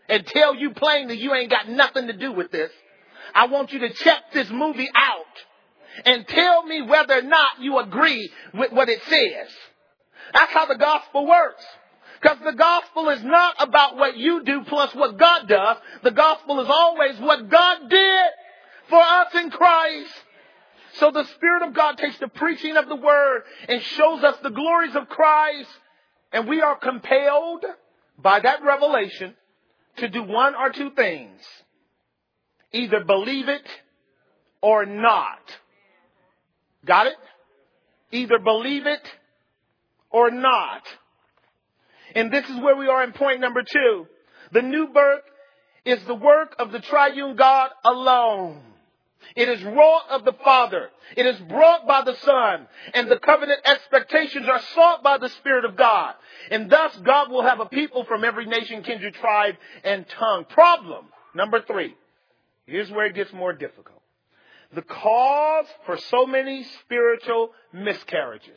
and tell you plainly you ain't got nothing to do with this. I want you to check this movie out and tell me whether or not you agree with what it says. That's how the gospel works. Because the gospel is not about what you do plus what God does. The gospel is always what God did for us in Christ. So the Spirit of God takes the preaching of the word and shows us the glories of Christ. And we are compelled by that revelation to do one or two things. Either believe it or not. Got it? Either believe it or not. And this is where we are in point number two. The new birth is the work of the triune God alone. It is wrought of the Father. It is brought by the Son. And the covenant expectations are sought by the Spirit of God. And thus God will have a people from every nation, kindred, tribe, and tongue. Problem number three. Here's where it gets more difficult. The cause for so many spiritual miscarriages.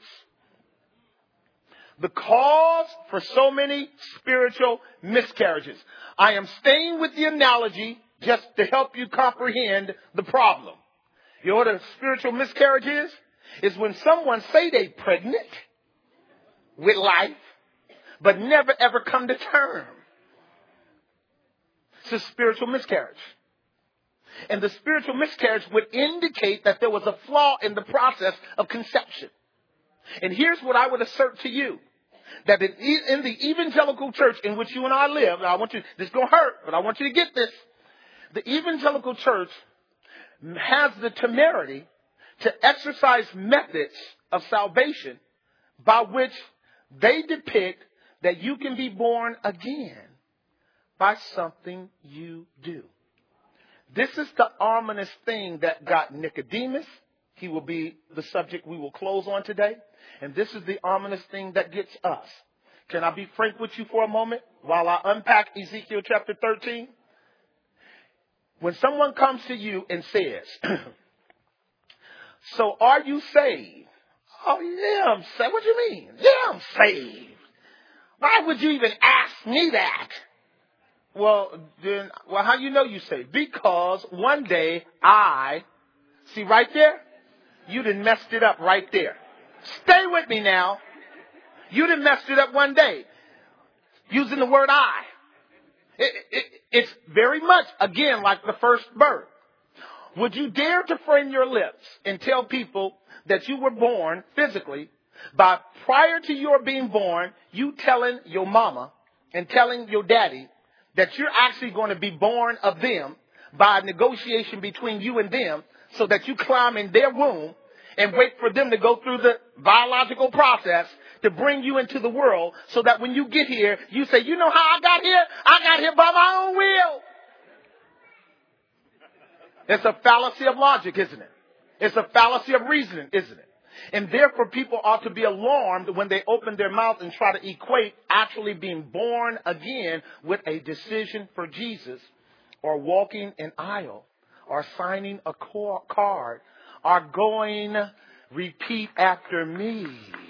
The cause for so many spiritual miscarriages. I am staying with the analogy just to help you comprehend the problem. You know what a spiritual miscarriage is? Is when someone say they pregnant with life, but never ever come to term. It's a spiritual miscarriage. And the spiritual miscarriage would indicate that there was a flaw in the process of conception. And here's what I would assert to you. That in the evangelical church in which you and I live, and I want you, this is going to hurt, but I want you to get this. The evangelical church has the temerity to exercise methods of salvation by which they depict that you can be born again by something you do. This is the ominous thing that got Nicodemus. He will be the subject we will close on today. And this is the ominous thing that gets us. Can I be frank with you for a moment while I unpack Ezekiel chapter thirteen? When someone comes to you and says, so are you saved? Oh, yeah, I'm saved. What do you mean? Yeah, I'm saved. Why would you even ask me that? Well, then, well, how you know you saved? Because one day I, see right there? You done messed it up right there. Stay with me now. You done messed it up one day. Using the word I. It, it, it's very much, again, like the first birth. Would you dare to frame your lips and tell people that you were born physically by prior to your being born, you telling your mama and telling your daddy that you're actually going to be born of them by a negotiation between you and them so that you climb in their womb and wait for them to go through the biological process to bring you into the world so that when you get here, you say, you know how I got here? I got here by my own will. It's a fallacy of logic, isn't it? It's a fallacy of reasoning, isn't it? And therefore, people ought to be alarmed when they open their mouth and try to equate actually being born again with a decision for Jesus or walking an aisle or signing a card or going, repeat after me.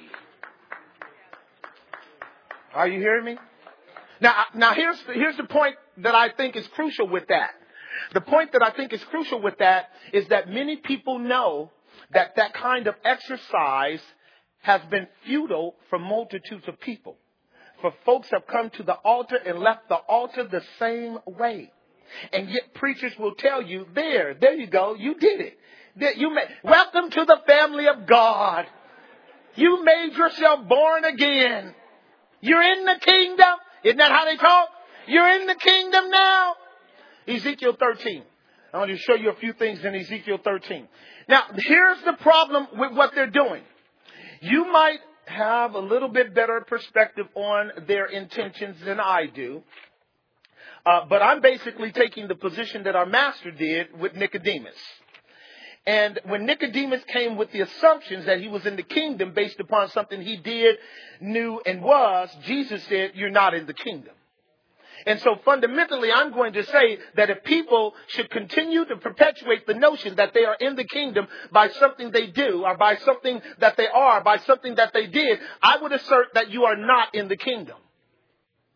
Are you hearing me? Now, now here's, here's the point that I think is crucial with that. The point that I think is crucial with that is that many people know that that kind of exercise has been futile for multitudes of people. For folks have come to the altar and left the altar the same way. And yet preachers will tell you, there, there you go, you did it. That you made, welcome to the family of God. You made yourself born again. You're in the kingdom. Isn't that how they talk? You're in the kingdom now. Ezekiel thirteen. I want to show you a few things in Ezekiel thirteen. Now, here's the problem with what they're doing. You might have a little bit better perspective on their intentions than I do. Uh, but I'm basically taking the position that our master did with Nicodemus. And when Nicodemus came with the assumptions that he was in the kingdom based upon something he did, knew, and was, Jesus said, you're not in the kingdom. And so fundamentally, I'm going to say that if people should continue to perpetuate the notion that they are in the kingdom by something they do, or by something that they are, by something that they did, I would assert that you are not in the kingdom.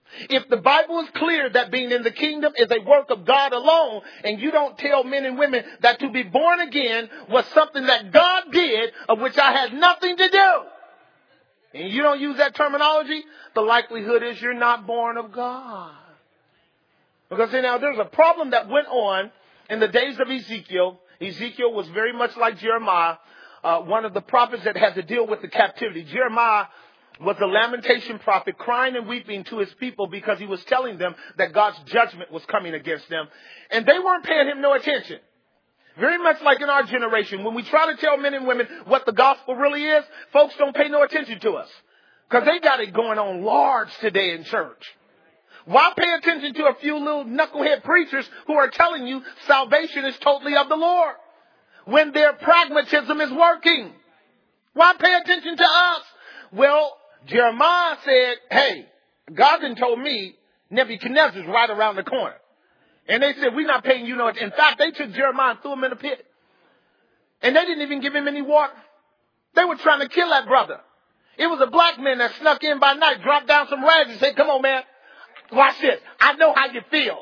If the Bible is clear that being in the kingdom is a work of God alone, and you don't tell men and women that to be born again was something that God did, of which I had nothing to do, and you don't use that terminology, the likelihood is you're not born of God. Because see, now there's a problem that went on in the days of Ezekiel. Ezekiel was very much like Jeremiah, uh, one of the prophets that had to deal with the captivity. Jeremiah was a lamentation prophet, crying and weeping to his people because he was telling them that God's judgment was coming against them. And they weren't paying him no attention. Very much like in our generation, when we try to tell men and women what the gospel really is, folks don't pay no attention to us because they got it going on large today in church. Why pay attention to a few little knucklehead preachers who are telling you salvation is totally of the Lord when their pragmatism is working? Why pay attention to us? Well, Jeremiah said, hey, God done told me Nebuchadnezzar's right around the corner. And they said, we're not paying you no attention. In fact, they took Jeremiah and threw him in a pit. And they didn't even give him any water. They were trying to kill that brother. It was a black man that snuck in by night, dropped down some rags and said, come on, man. Watch this. I know how you feel.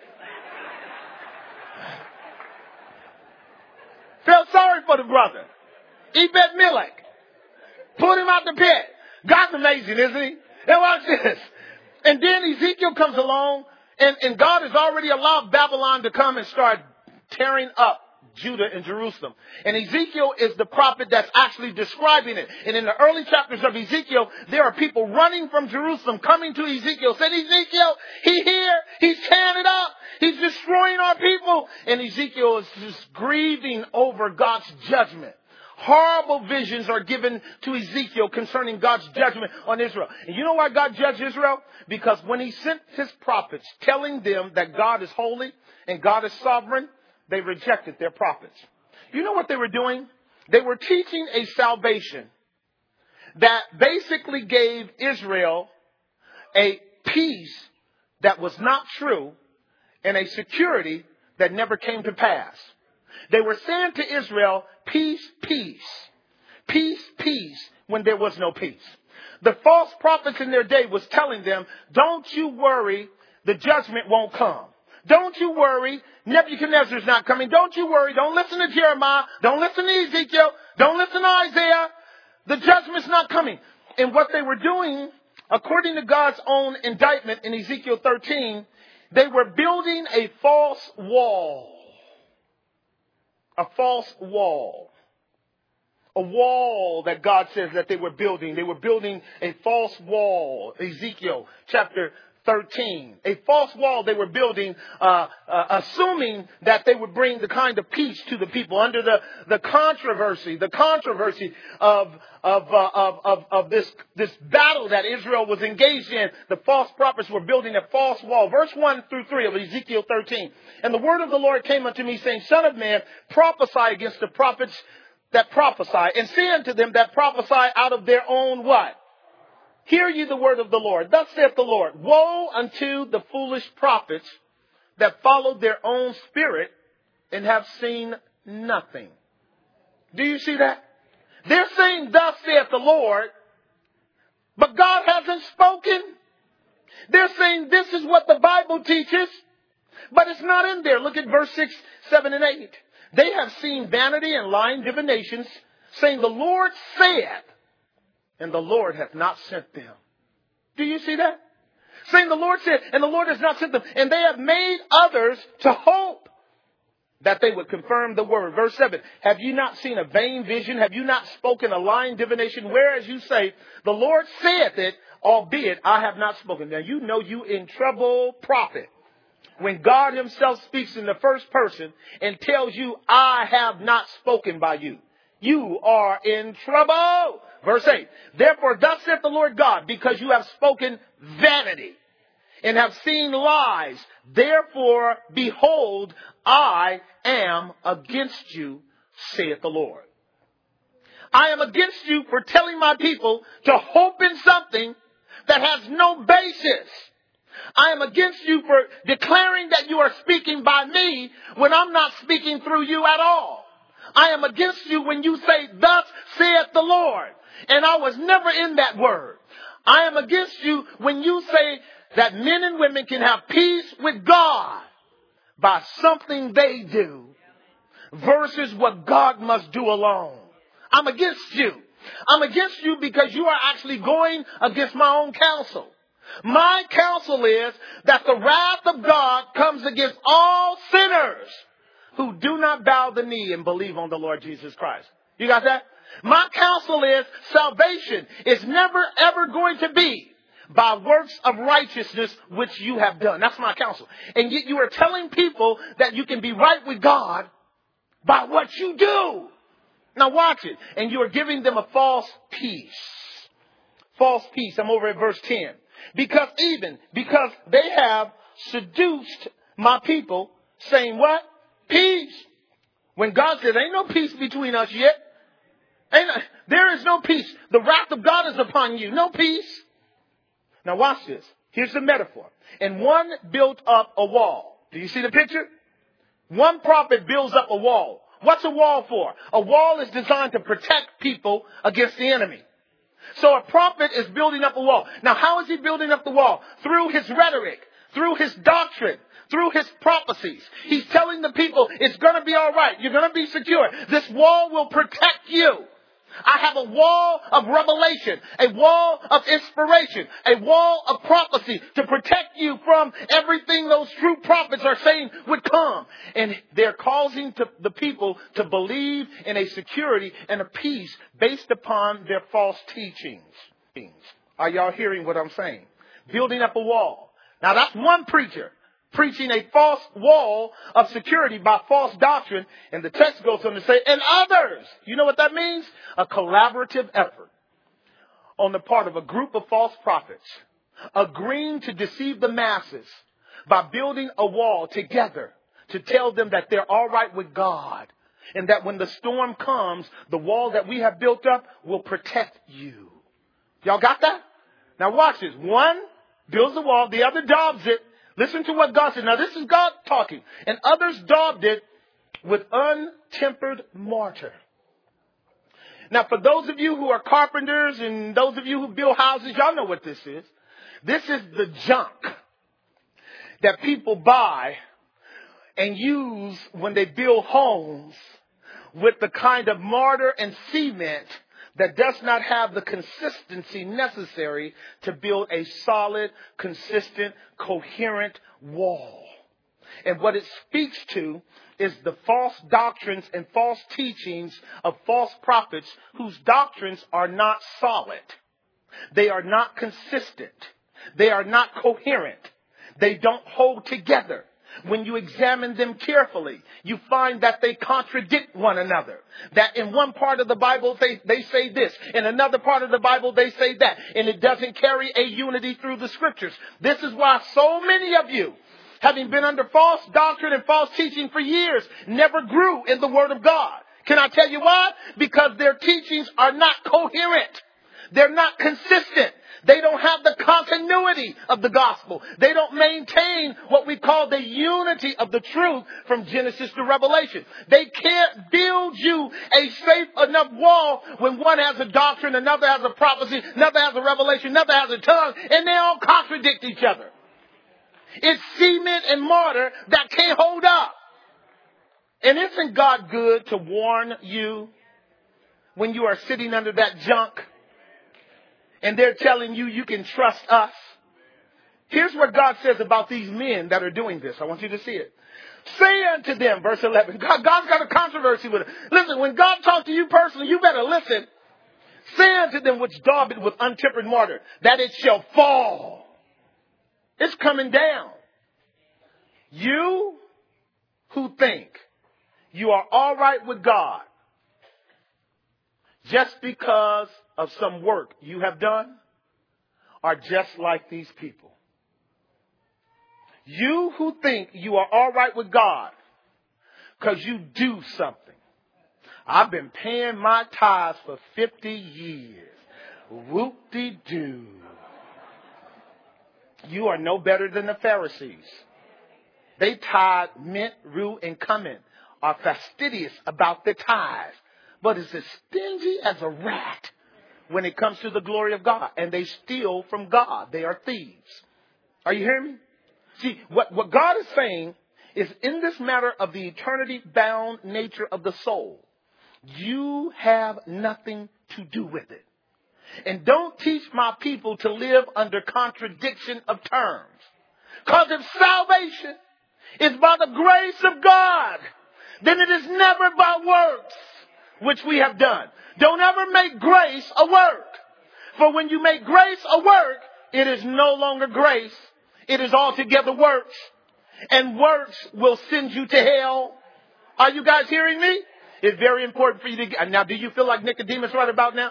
Felt sorry for the brother. Ebed Melech. Pulled him out the pit. God's amazing, isn't he? And watch this. And then Ezekiel comes along, and, and God has already allowed Babylon to come and start tearing up Judah and Jerusalem. And Ezekiel is the prophet that's actually describing it. And in the early chapters of Ezekiel, there are people running from Jerusalem, coming to Ezekiel, saying, Ezekiel, he here, he's tearing it up. He's destroying our people. And Ezekiel is just grieving over God's judgment. Horrible visions are given to Ezekiel concerning God's judgment on Israel. And you know why God judged Israel? Because when he sent his prophets telling them that God is holy and God is sovereign, they rejected their prophets. You know what they were doing? They were teaching a salvation that basically gave Israel a peace that was not true and a security that never came to pass. They were saying to Israel, peace, peace, peace, peace, when there was no peace. The false prophets in their day was telling them, don't you worry, the judgment won't come. Don't you worry, Nebuchadnezzar's not coming. Don't you worry, don't listen to Jeremiah, don't listen to Ezekiel, don't listen to Isaiah. The judgment's not coming. And what they were doing, according to God's own indictment in Ezekiel thirteen, they were building a false wall. A false wall. A wall that God says that they were building. They were building a false wall. Ezekiel chapter thirteen. A false wall they were building, uh, uh, assuming that they would bring the kind of peace to the people under the, the controversy, the controversy of, of, uh, of, of, of this, this battle that Israel was engaged in. The false prophets were building a false wall. Verse one through three of Ezekiel thirteen. And the word of the Lord came unto me, saying, Son of man, prophesy against the prophets that prophesy, and say unto them that prophesy out of their own what? Hear ye the word of the Lord. Thus saith the Lord, woe unto the foolish prophets that followed their own spirit and have seen nothing. Do you see that? They're saying, thus saith the Lord, but God hasn't spoken. They're saying this is what the Bible teaches, but it's not in there. Look at verse six, seven, and eight. They have seen vanity and lying divinations, saying, the Lord saith, and the Lord hath not sent them. Do you see that? Saying the Lord said, and the Lord has not sent them. And they have made others to hope that they would confirm the word. Verse seven, have you not seen a vain vision? Have you not spoken a lying divination? Whereas you say, the Lord saith it, albeit I have not spoken. Now you know you in trouble, prophet. When God himself speaks in the first person and tells you, I have not spoken by you, you are in trouble. Verse eight, therefore thus saith the Lord God, because you have spoken vanity and have seen lies, therefore behold, I am against you, saith the Lord. I am against you for telling my people to hope in something that has no basis. I am against you for declaring that you are speaking by me when I'm not speaking through you at all. I am against you when you say, thus saith the Lord, and I was never in that word. I am against you when you say that men and women can have peace with God by something they do versus what God must do alone. I'm against you. I'm against you because you are actually going against my own counsel. My counsel is that the wrath of God comes against all sinners who do not bow the knee and believe on the Lord Jesus Christ. You got that? My counsel is salvation is never ever going to be by works of righteousness which you have done. That's my counsel. And yet you are telling people that you can be right with God by what you do. Now watch it. And you are giving them a false peace. False peace. I'm over at verse ten. Because even, because they have seduced my people, saying what? Peace. When God says, ain't no peace between us yet. Ain't, there is no peace. The wrath of God is upon you. No peace. Now watch this. Here's the metaphor. And one built up a wall. Do you see the picture? One prophet builds up a wall. What's a wall for? A wall is designed to protect people against the enemy. So a prophet is building up a wall. Now, how is he building up the wall? Through his rhetoric, through his doctrine, through his prophecies. He's telling the people, it's going to be all right. You're going to be secure. This wall will protect you. I have a wall of revelation, a wall of inspiration, a wall of prophecy to protect you from everything those true prophets are saying would come. And they're causing to, the people to believe in a security and a peace based upon their false teachings. Are y'all hearing what I'm saying? Building up a wall. Now that's one preacher preaching a false wall of security by false doctrine. And the text goes on to say, and others. You know what that means? A collaborative effort on the part of a group of false prophets agreeing to deceive the masses by building a wall together to tell them that they're all right with God. And that when the storm comes, the wall that we have built up will protect you. Y'all got that? Now watch this. One builds a wall, the other daubs it. Listen to what God said. Now this is God talking. And others daubed it with untempered mortar. Now for those of you who are carpenters and those of you who build houses, y'all know what this is. This is the junk that people buy and use when they build homes with the kind of mortar and cement that does not have the consistency necessary to build a solid, consistent, coherent wall. And what it speaks to is the false doctrines and false teachings of false prophets whose doctrines are not solid. They are not consistent. They are not coherent. They don't hold together. When you examine them carefully, you find that they contradict one another. That in one part of the Bible, they, they say this. In another part of the Bible, they say that. And it doesn't carry a unity through the scriptures. This is why so many of you, having been under false doctrine and false teaching for years, never grew in the Word of God. Can I tell you why? Because their teachings are not coherent. They're not consistent. They don't have the continuity of the gospel. They don't maintain what we call the unity of the truth from Genesis to Revelation. They can't build you a safe enough wall when one has a doctrine, another has a prophecy, another has a revelation, another has a tongue, and they all contradict each other. It's cement and mortar that can't hold up. And isn't God good to warn you when you are sitting under that junk? And they're telling you you can trust us. Here's what God says about these men that are doing this. I want you to see it. Say unto them, verse eleven. God, God's got a controversy with it. Listen, when God talks to you personally, you better listen. Say unto them which daub it with untempered mortar, that it shall fall. It's coming down. You who think you are all right with God just because of some work you have done are just like these people. You who think you are all right with God because you do something. I've been paying my tithes for fifty years. Whoop-de-doo. You are no better than the Pharisees. They tithe mint, rue, and cumin, are fastidious about the tithes, but is as stingy as a rat when it comes to the glory of God. And they steal from God. They are thieves. Are you hearing me? See, what, what God is saying is in this matter of the eternity-bound nature of the soul, you have nothing to do with it. And don't teach my people to live under contradiction of terms. Because if salvation is by the grace of God, then it is never by works, which we have done. Don't ever make grace a work. For when you make grace a work, it is no longer grace. It is altogether works. And works will send you to hell. Are you guys hearing me? It's very important for you to get. Now, do you feel like Nicodemus right about now?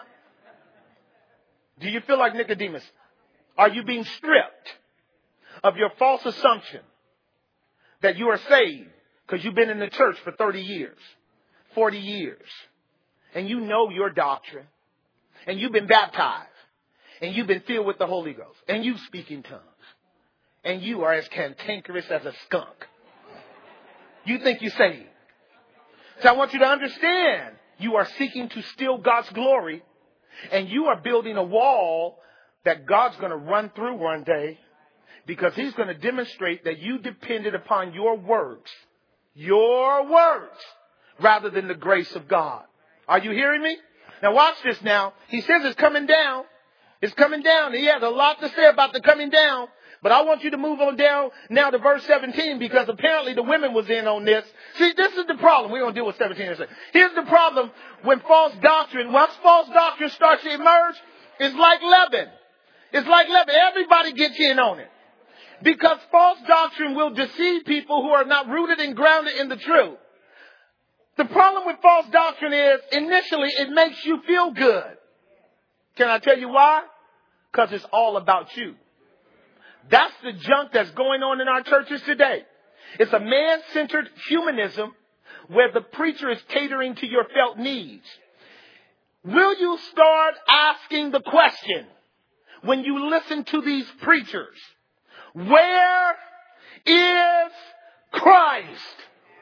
Do you feel like Nicodemus? Are you being stripped of your false assumption that you are saved because you've been in the church for thirty years, forty years, and you know your doctrine, and you've been baptized, and you've been filled with the Holy Ghost, and you speak in tongues, and you are as cantankerous as a skunk? You think you're saved. So I want you to understand, you are seeking to steal God's glory, and you are building a wall that God's going to run through one day, because he's going to demonstrate that you depended upon your works, your works, rather than the grace of God. Are you hearing me? Now watch this now. He says it's coming down. It's coming down. He has a lot to say about the coming down. But I want you to move on down now to verse seventeen, because apparently the women was in on this. See, this is the problem. We're going to deal with seventeen in a second. Here's the problem when false doctrine, once false doctrine starts to emerge, it's like leaven. It's like leaven. Everybody gets in on it. Because false doctrine will deceive people who are not rooted and grounded in the truth. The problem with false doctrine is initially it makes you feel good. Can I tell you why? Because it's all about you. That's the junk that's going on in our churches today. It's a man-centered humanism where the preacher is catering to your felt needs. Will you start asking the question when you listen to these preachers? Where is Christ?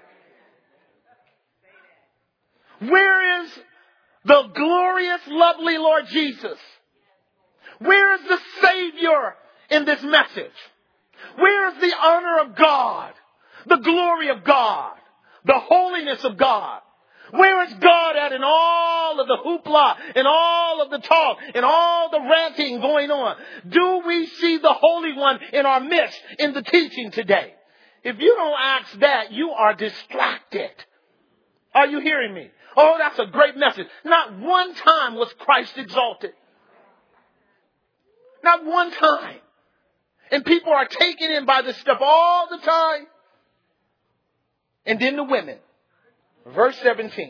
Where is the glorious, lovely Lord Jesus? Where is the Savior in this message? Where is the honor of God, the glory of God, the holiness of God? Where is God at in all of the hoopla and all of the talk and all the ranting going on? Do we see the Holy One in our midst in the teaching today? If you don't ask that, you are distracted. Are you hearing me? Oh, that's a great message. Not one time was Christ exalted. Not one time. And people are taken in by this stuff all the time. And then the women. Verse seventeen.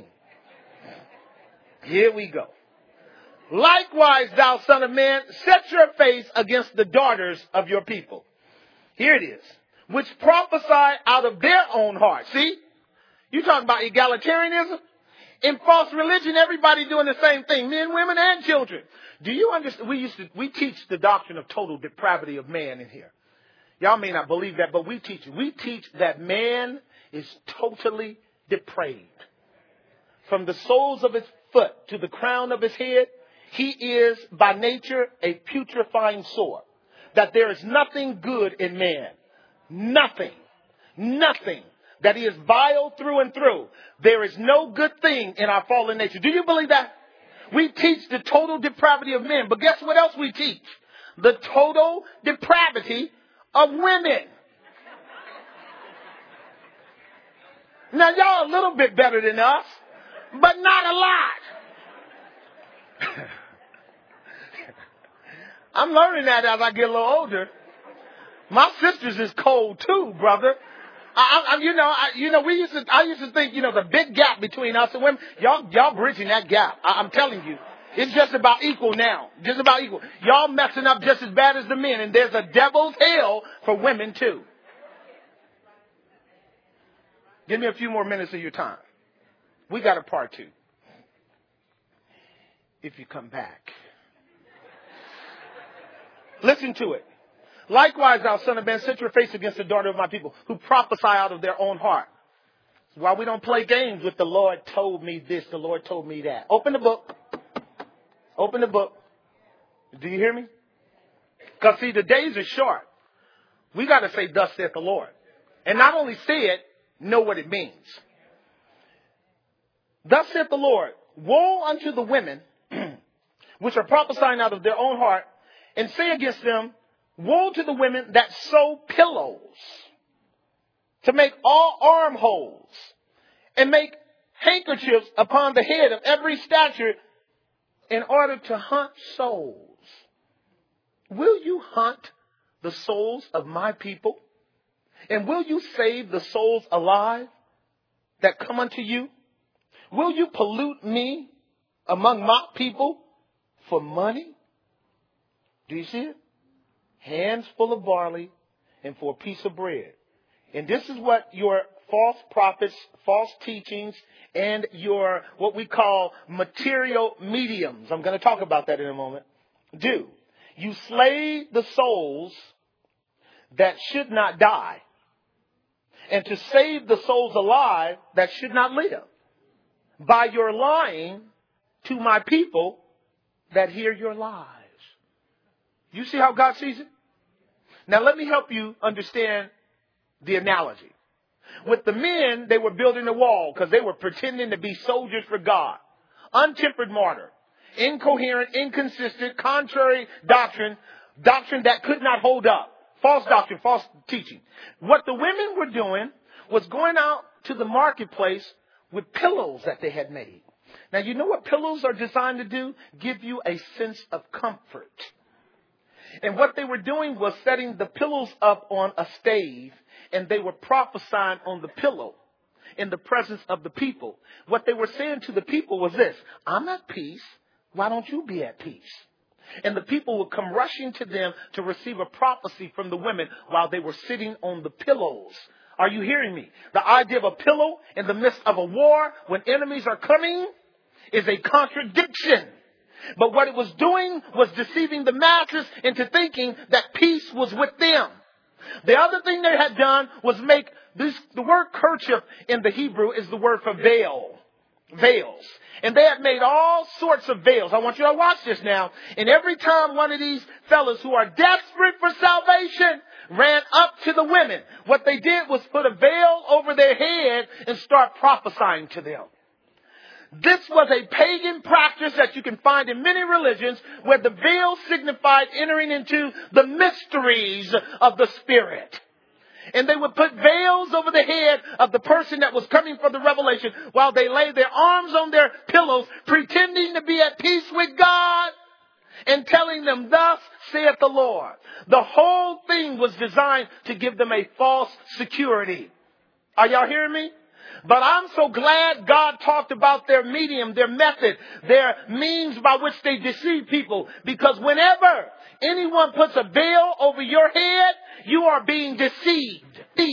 Here we go. Likewise, thou son of man, set your face against the daughters of your people. Here it is. Which prophesy out of their own heart. See? You talking about egalitarianism? In false religion, everybody doing the same thing. Men, women, and children. Do you understand? We used to, we teach the doctrine of total depravity of man in here. Y'all may not believe that, but we teach it. We teach that man is totally depraved. From the soles of his foot to the crown of his head, he is by nature a putrefying sore. That there is nothing good in man. Nothing. Nothing. That he is vile through and through. There is no good thing in our fallen nature. Do you believe that? We teach the total depravity of men. But guess what else we teach? The total depravity of women. Now, y'all a little bit better than us, but not a lot. I'm learning that as I get a little older. My sisters is cold too, brother. I, I, you know, I, you know, we used to, I used to think, you know, the big gap between us and women, y'all, y'all bridging that gap. I, I'm telling you, it's just about equal now. Just about equal. Y'all messing up just as bad as the men, and there's a devil's hell for women too. Give me a few more minutes of your time. We got a part two. If you come back. Listen to it. Likewise, thou son of man, set your face against the daughter of my people, who prophesy out of their own heart. That's why we don't play games with the Lord told me this, the Lord told me that. Open the book. Open the book. Do you hear me? Because see, the days are short We got to say, thus saith the Lord. And not only say it, know what it means. Thus saith the Lord, woe unto the women which are prophesying out of their own heart, and say against them, woe to the women that sew pillows, to make all armholes, and make handkerchiefs upon the head of every stature, in order to hunt souls. Will you hunt the souls of my people? And will you save the souls alive that come unto you? Will you pollute me among my people for money? Do you see it? Hands full of barley and for a piece of bread. And this is what your false prophets, false teachings, and your what we call material mediums, I'm going to talk about that in a moment, do. You slay the souls that should not die, and to save the souls alive that should not live, by your lying to my people that hear your lies. You see how God sees it? Now let me help you understand the analogy. With the men, they were building a wall because they were pretending to be soldiers for God. Untempered mortar. Incoherent, inconsistent, contrary doctrine. Doctrine that could not hold up. False doctrine, false teaching. What the women were doing was going out to the marketplace with pillows that they had made. Now, you know what pillows are designed to do? Give you a sense of comfort. And what they were doing was setting the pillows up on a stave, and they were prophesying on the pillow in the presence of the people. What they were saying to the people was this: I'm at peace. Why don't you be at peace? And the people would come rushing to them to receive a prophecy from the women while they were sitting on the pillows. Are you hearing me? The idea of a pillow in the midst of a war when enemies are coming is a contradiction. But what it was doing was deceiving the masses into thinking that peace was with them. The other thing they had done was make this, the word kerchief in the Hebrew is the word for veil. Veils. And they had made all sorts of veils. I want you to watch this now. And every time one of these fellas who are desperate for salvation ran up to the women, what they did was put a veil over their head and start prophesying to them. This was a pagan practice that you can find in many religions, where the veil signified entering into the mysteries of the Spirit. And they would put veils over the head of the person that was coming for the revelation while they lay their arms on their pillows, pretending to be at peace with God and telling them, thus saith the Lord. The whole thing was designed to give them a false security. Are y'all hearing me? But I'm so glad God talked about their medium, their method, their means by which they deceive people. Because whenever anyone puts a veil over your head, you are being deceived.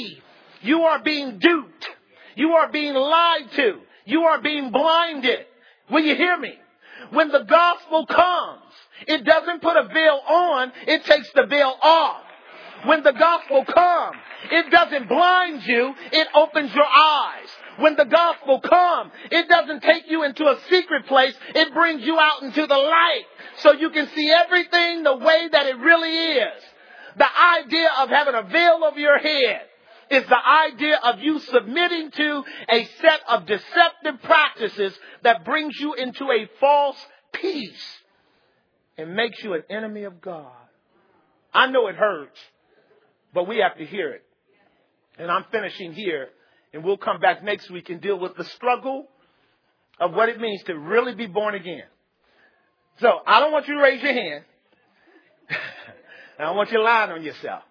You are being duped. You are being lied to. You are being blinded. Will you hear me? When the gospel comes, it doesn't put a veil on, it takes the veil off. When the gospel comes, it doesn't blind you, it opens your eyes. When the gospel comes, it doesn't take you into a secret place, it brings you out into the light so you can see everything the way that it really is. The idea of having a veil over your head is the idea of you submitting to a set of deceptive practices that brings you into a false peace and makes you an enemy of God. I know it hurts, but we have to hear it. And I'm finishing here, and we'll come back next week and deal with the struggle of what it means to really be born again. So I don't want you to raise your hand. I don't want you lying on yourself.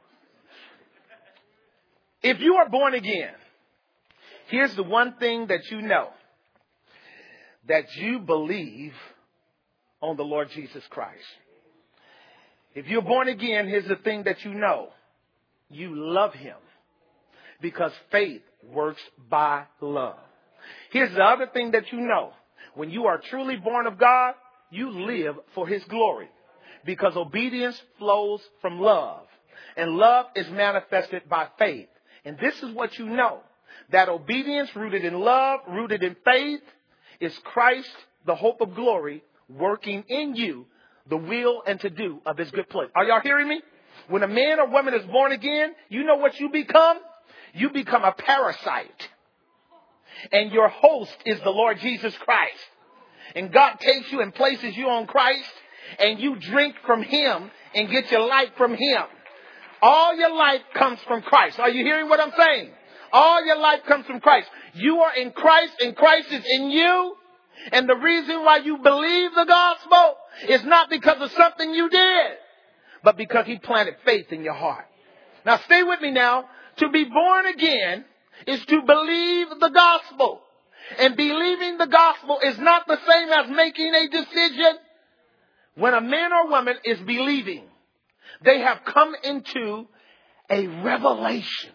If you are born again, here's the one thing that you know: that you believe on the Lord Jesus Christ. If you're born again, here's the thing that you know: you love him, because faith works by love. Here's the other thing that you know: when you are truly born of God, you live for his glory, because obedience flows from love, and love is manifested by faith. And this is what you know: that obedience rooted in love, rooted in faith, is Christ, the hope of glory, working in you the will and to do of his good pleasure. Are y'all hearing me? When a man or woman is born again, you know what you become? You become a parasite. And your host is the Lord Jesus Christ. And God takes you and places you on Christ, and you drink from him and get your life from him. All your life comes from Christ. Are you hearing what I'm saying? All your life comes from Christ. You are in Christ, and Christ is in you. And the reason why you believe the gospel is not because of something you did, but because he planted faith in your heart. Now stay with me now. To be born again is to believe the gospel. And believing the gospel is not the same as making a decision. When a man or woman is believing, they have come into a revelation.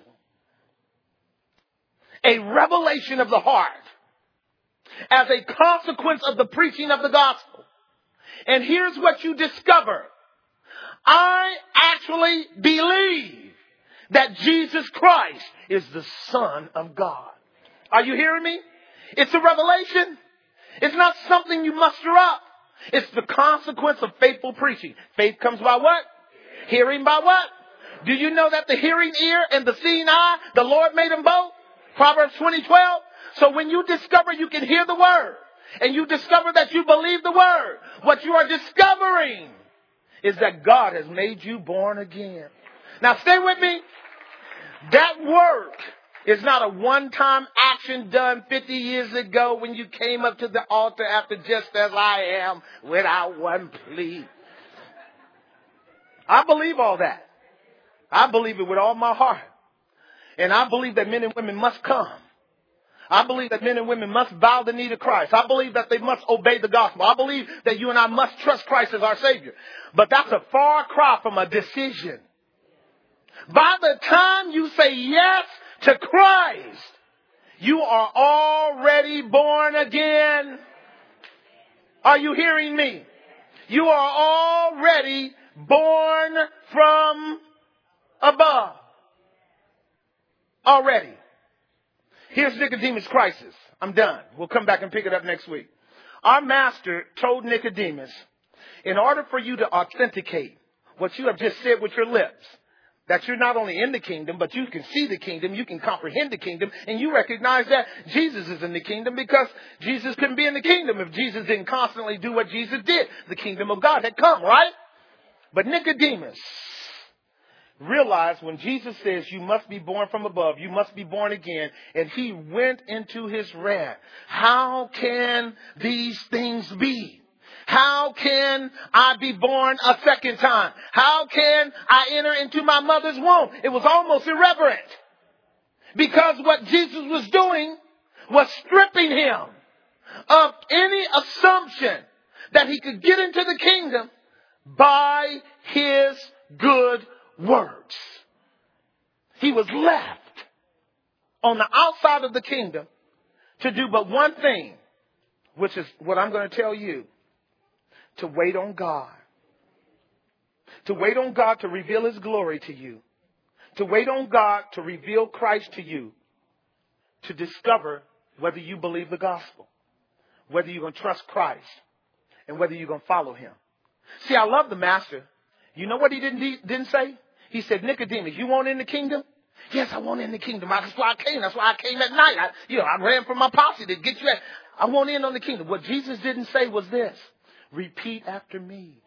A revelation of the heart as a consequence of the preaching of the gospel. And here's what you discover. I actually believe that Jesus Christ is the Son of God. Are you hearing me? It's a revelation. It's not something you muster up. It's the consequence of faithful preaching. Faith comes by what? Hearing by what? Do you know that the hearing ear and the seeing eye, the Lord made them both? Proverbs twenty twelve. So when you discover you can hear the word, and you discover that you believe the word, what you are discovering is that God has made you born again. Now stay with me. That work is not a one-time action done fifty years ago when you came up to the altar after just as I am without one plea. I believe all that. I believe it with all my heart. And I believe that men and women must come. I believe that men and women must bow the knee to Christ. I believe that they must obey the gospel. I believe that you and I must trust Christ as our Savior. But that's a far cry from a decision. By the time you say yes to Christ, you are already born again. Are you hearing me? You are already born from above. Already. Here's Nicodemus' crisis. I'm done. We'll come back and pick it up next week. Our master told Nicodemus, in order for you to authenticate what you have just said with your lips, that you're not only in the kingdom, but you can see the kingdom, you can comprehend the kingdom, and you recognize that Jesus is in the kingdom, because Jesus couldn't be in the kingdom if Jesus didn't constantly do what Jesus did. The kingdom of God had come, right? But Nicodemus realized when Jesus says you must be born from above, you must be born again, and he went into his wrath. How can these things be? How can I be born a second time? How can I enter into my mother's womb? It was almost irreverent, because what Jesus was doing was stripping him of any assumption that he could get into the kingdom by his good works. He was left on the outside of the kingdom to do but one thing, which is what I'm going to tell you. To wait on God. To wait on God to reveal his glory to you. To wait on God to reveal Christ to you. To discover whether you believe the gospel. Whether you're going to trust Christ. And whether you're going to follow him. See, I love the master. You know what he didn't, didn't say? He said, Nicodemus, you want in the kingdom? Yes, I want in the kingdom. That's why I came. That's why I came at night. I, you know, I ran from my posse to get you at. I want in on the kingdom. What Jesus didn't say was this. Repeat after me.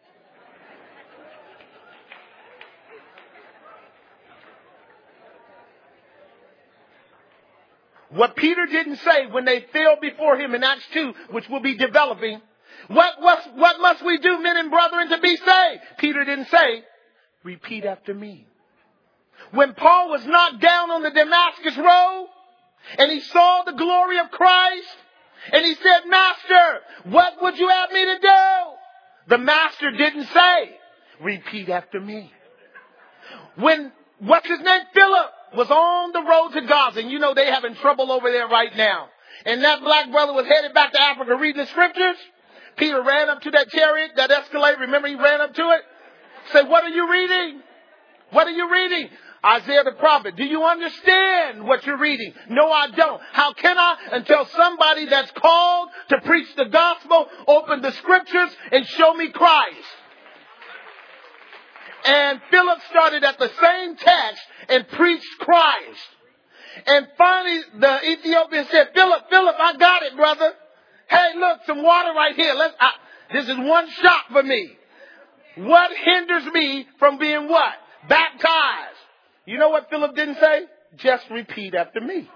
What Peter didn't say when they fell before him in Acts two, which we'll be developing. What, what, what must we do, men and brethren, to be saved? Peter didn't say, repeat after me. When Paul was knocked down on the Damascus road and he saw the glory of Christ, and he said, Master, what would you have me to do? The master didn't say, repeat after me. When, what's his name? Philip was on the road to Gaza. And you know they're having trouble over there right now. And that black brother was headed back to Africa reading the scriptures. Peter ran up to that chariot, that Escalade. Remember, he ran up to it. Said, what are you reading? What are you reading? Isaiah the prophet. Do you understand what you're reading? No, I don't. How can I? Until somebody that's called to preach the gospel open the scriptures and show me Christ. And Philip started at the same text and preached Christ. And finally, the Ethiopian said, Philip, Philip, I got it, brother. Hey, look, some water right here. Let's, I, this is one shot for me. What hinders me from being what? Baptized. You know what Philip didn't say? Just repeat after me.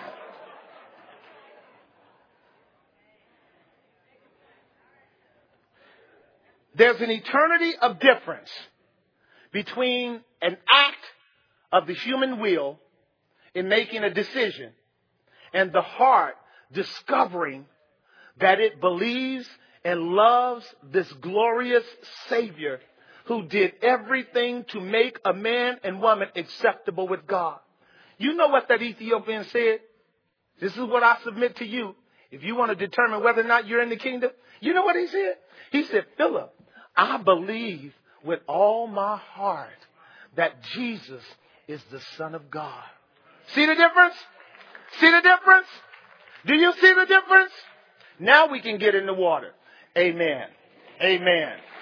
There's an eternity of difference between an act of the human will in making a decision and the heart discovering that it believes and loves this glorious Savior who did everything to make a man and woman acceptable with God. You know what that Ethiopian said? This is what I submit to you. If you want to determine whether or not you're in the kingdom, you know what he said? He said, Philip, I believe with all my heart that Jesus is the Son of God. See the difference? See the difference? Do you see the difference? Now we can get in the water. Amen. Amen.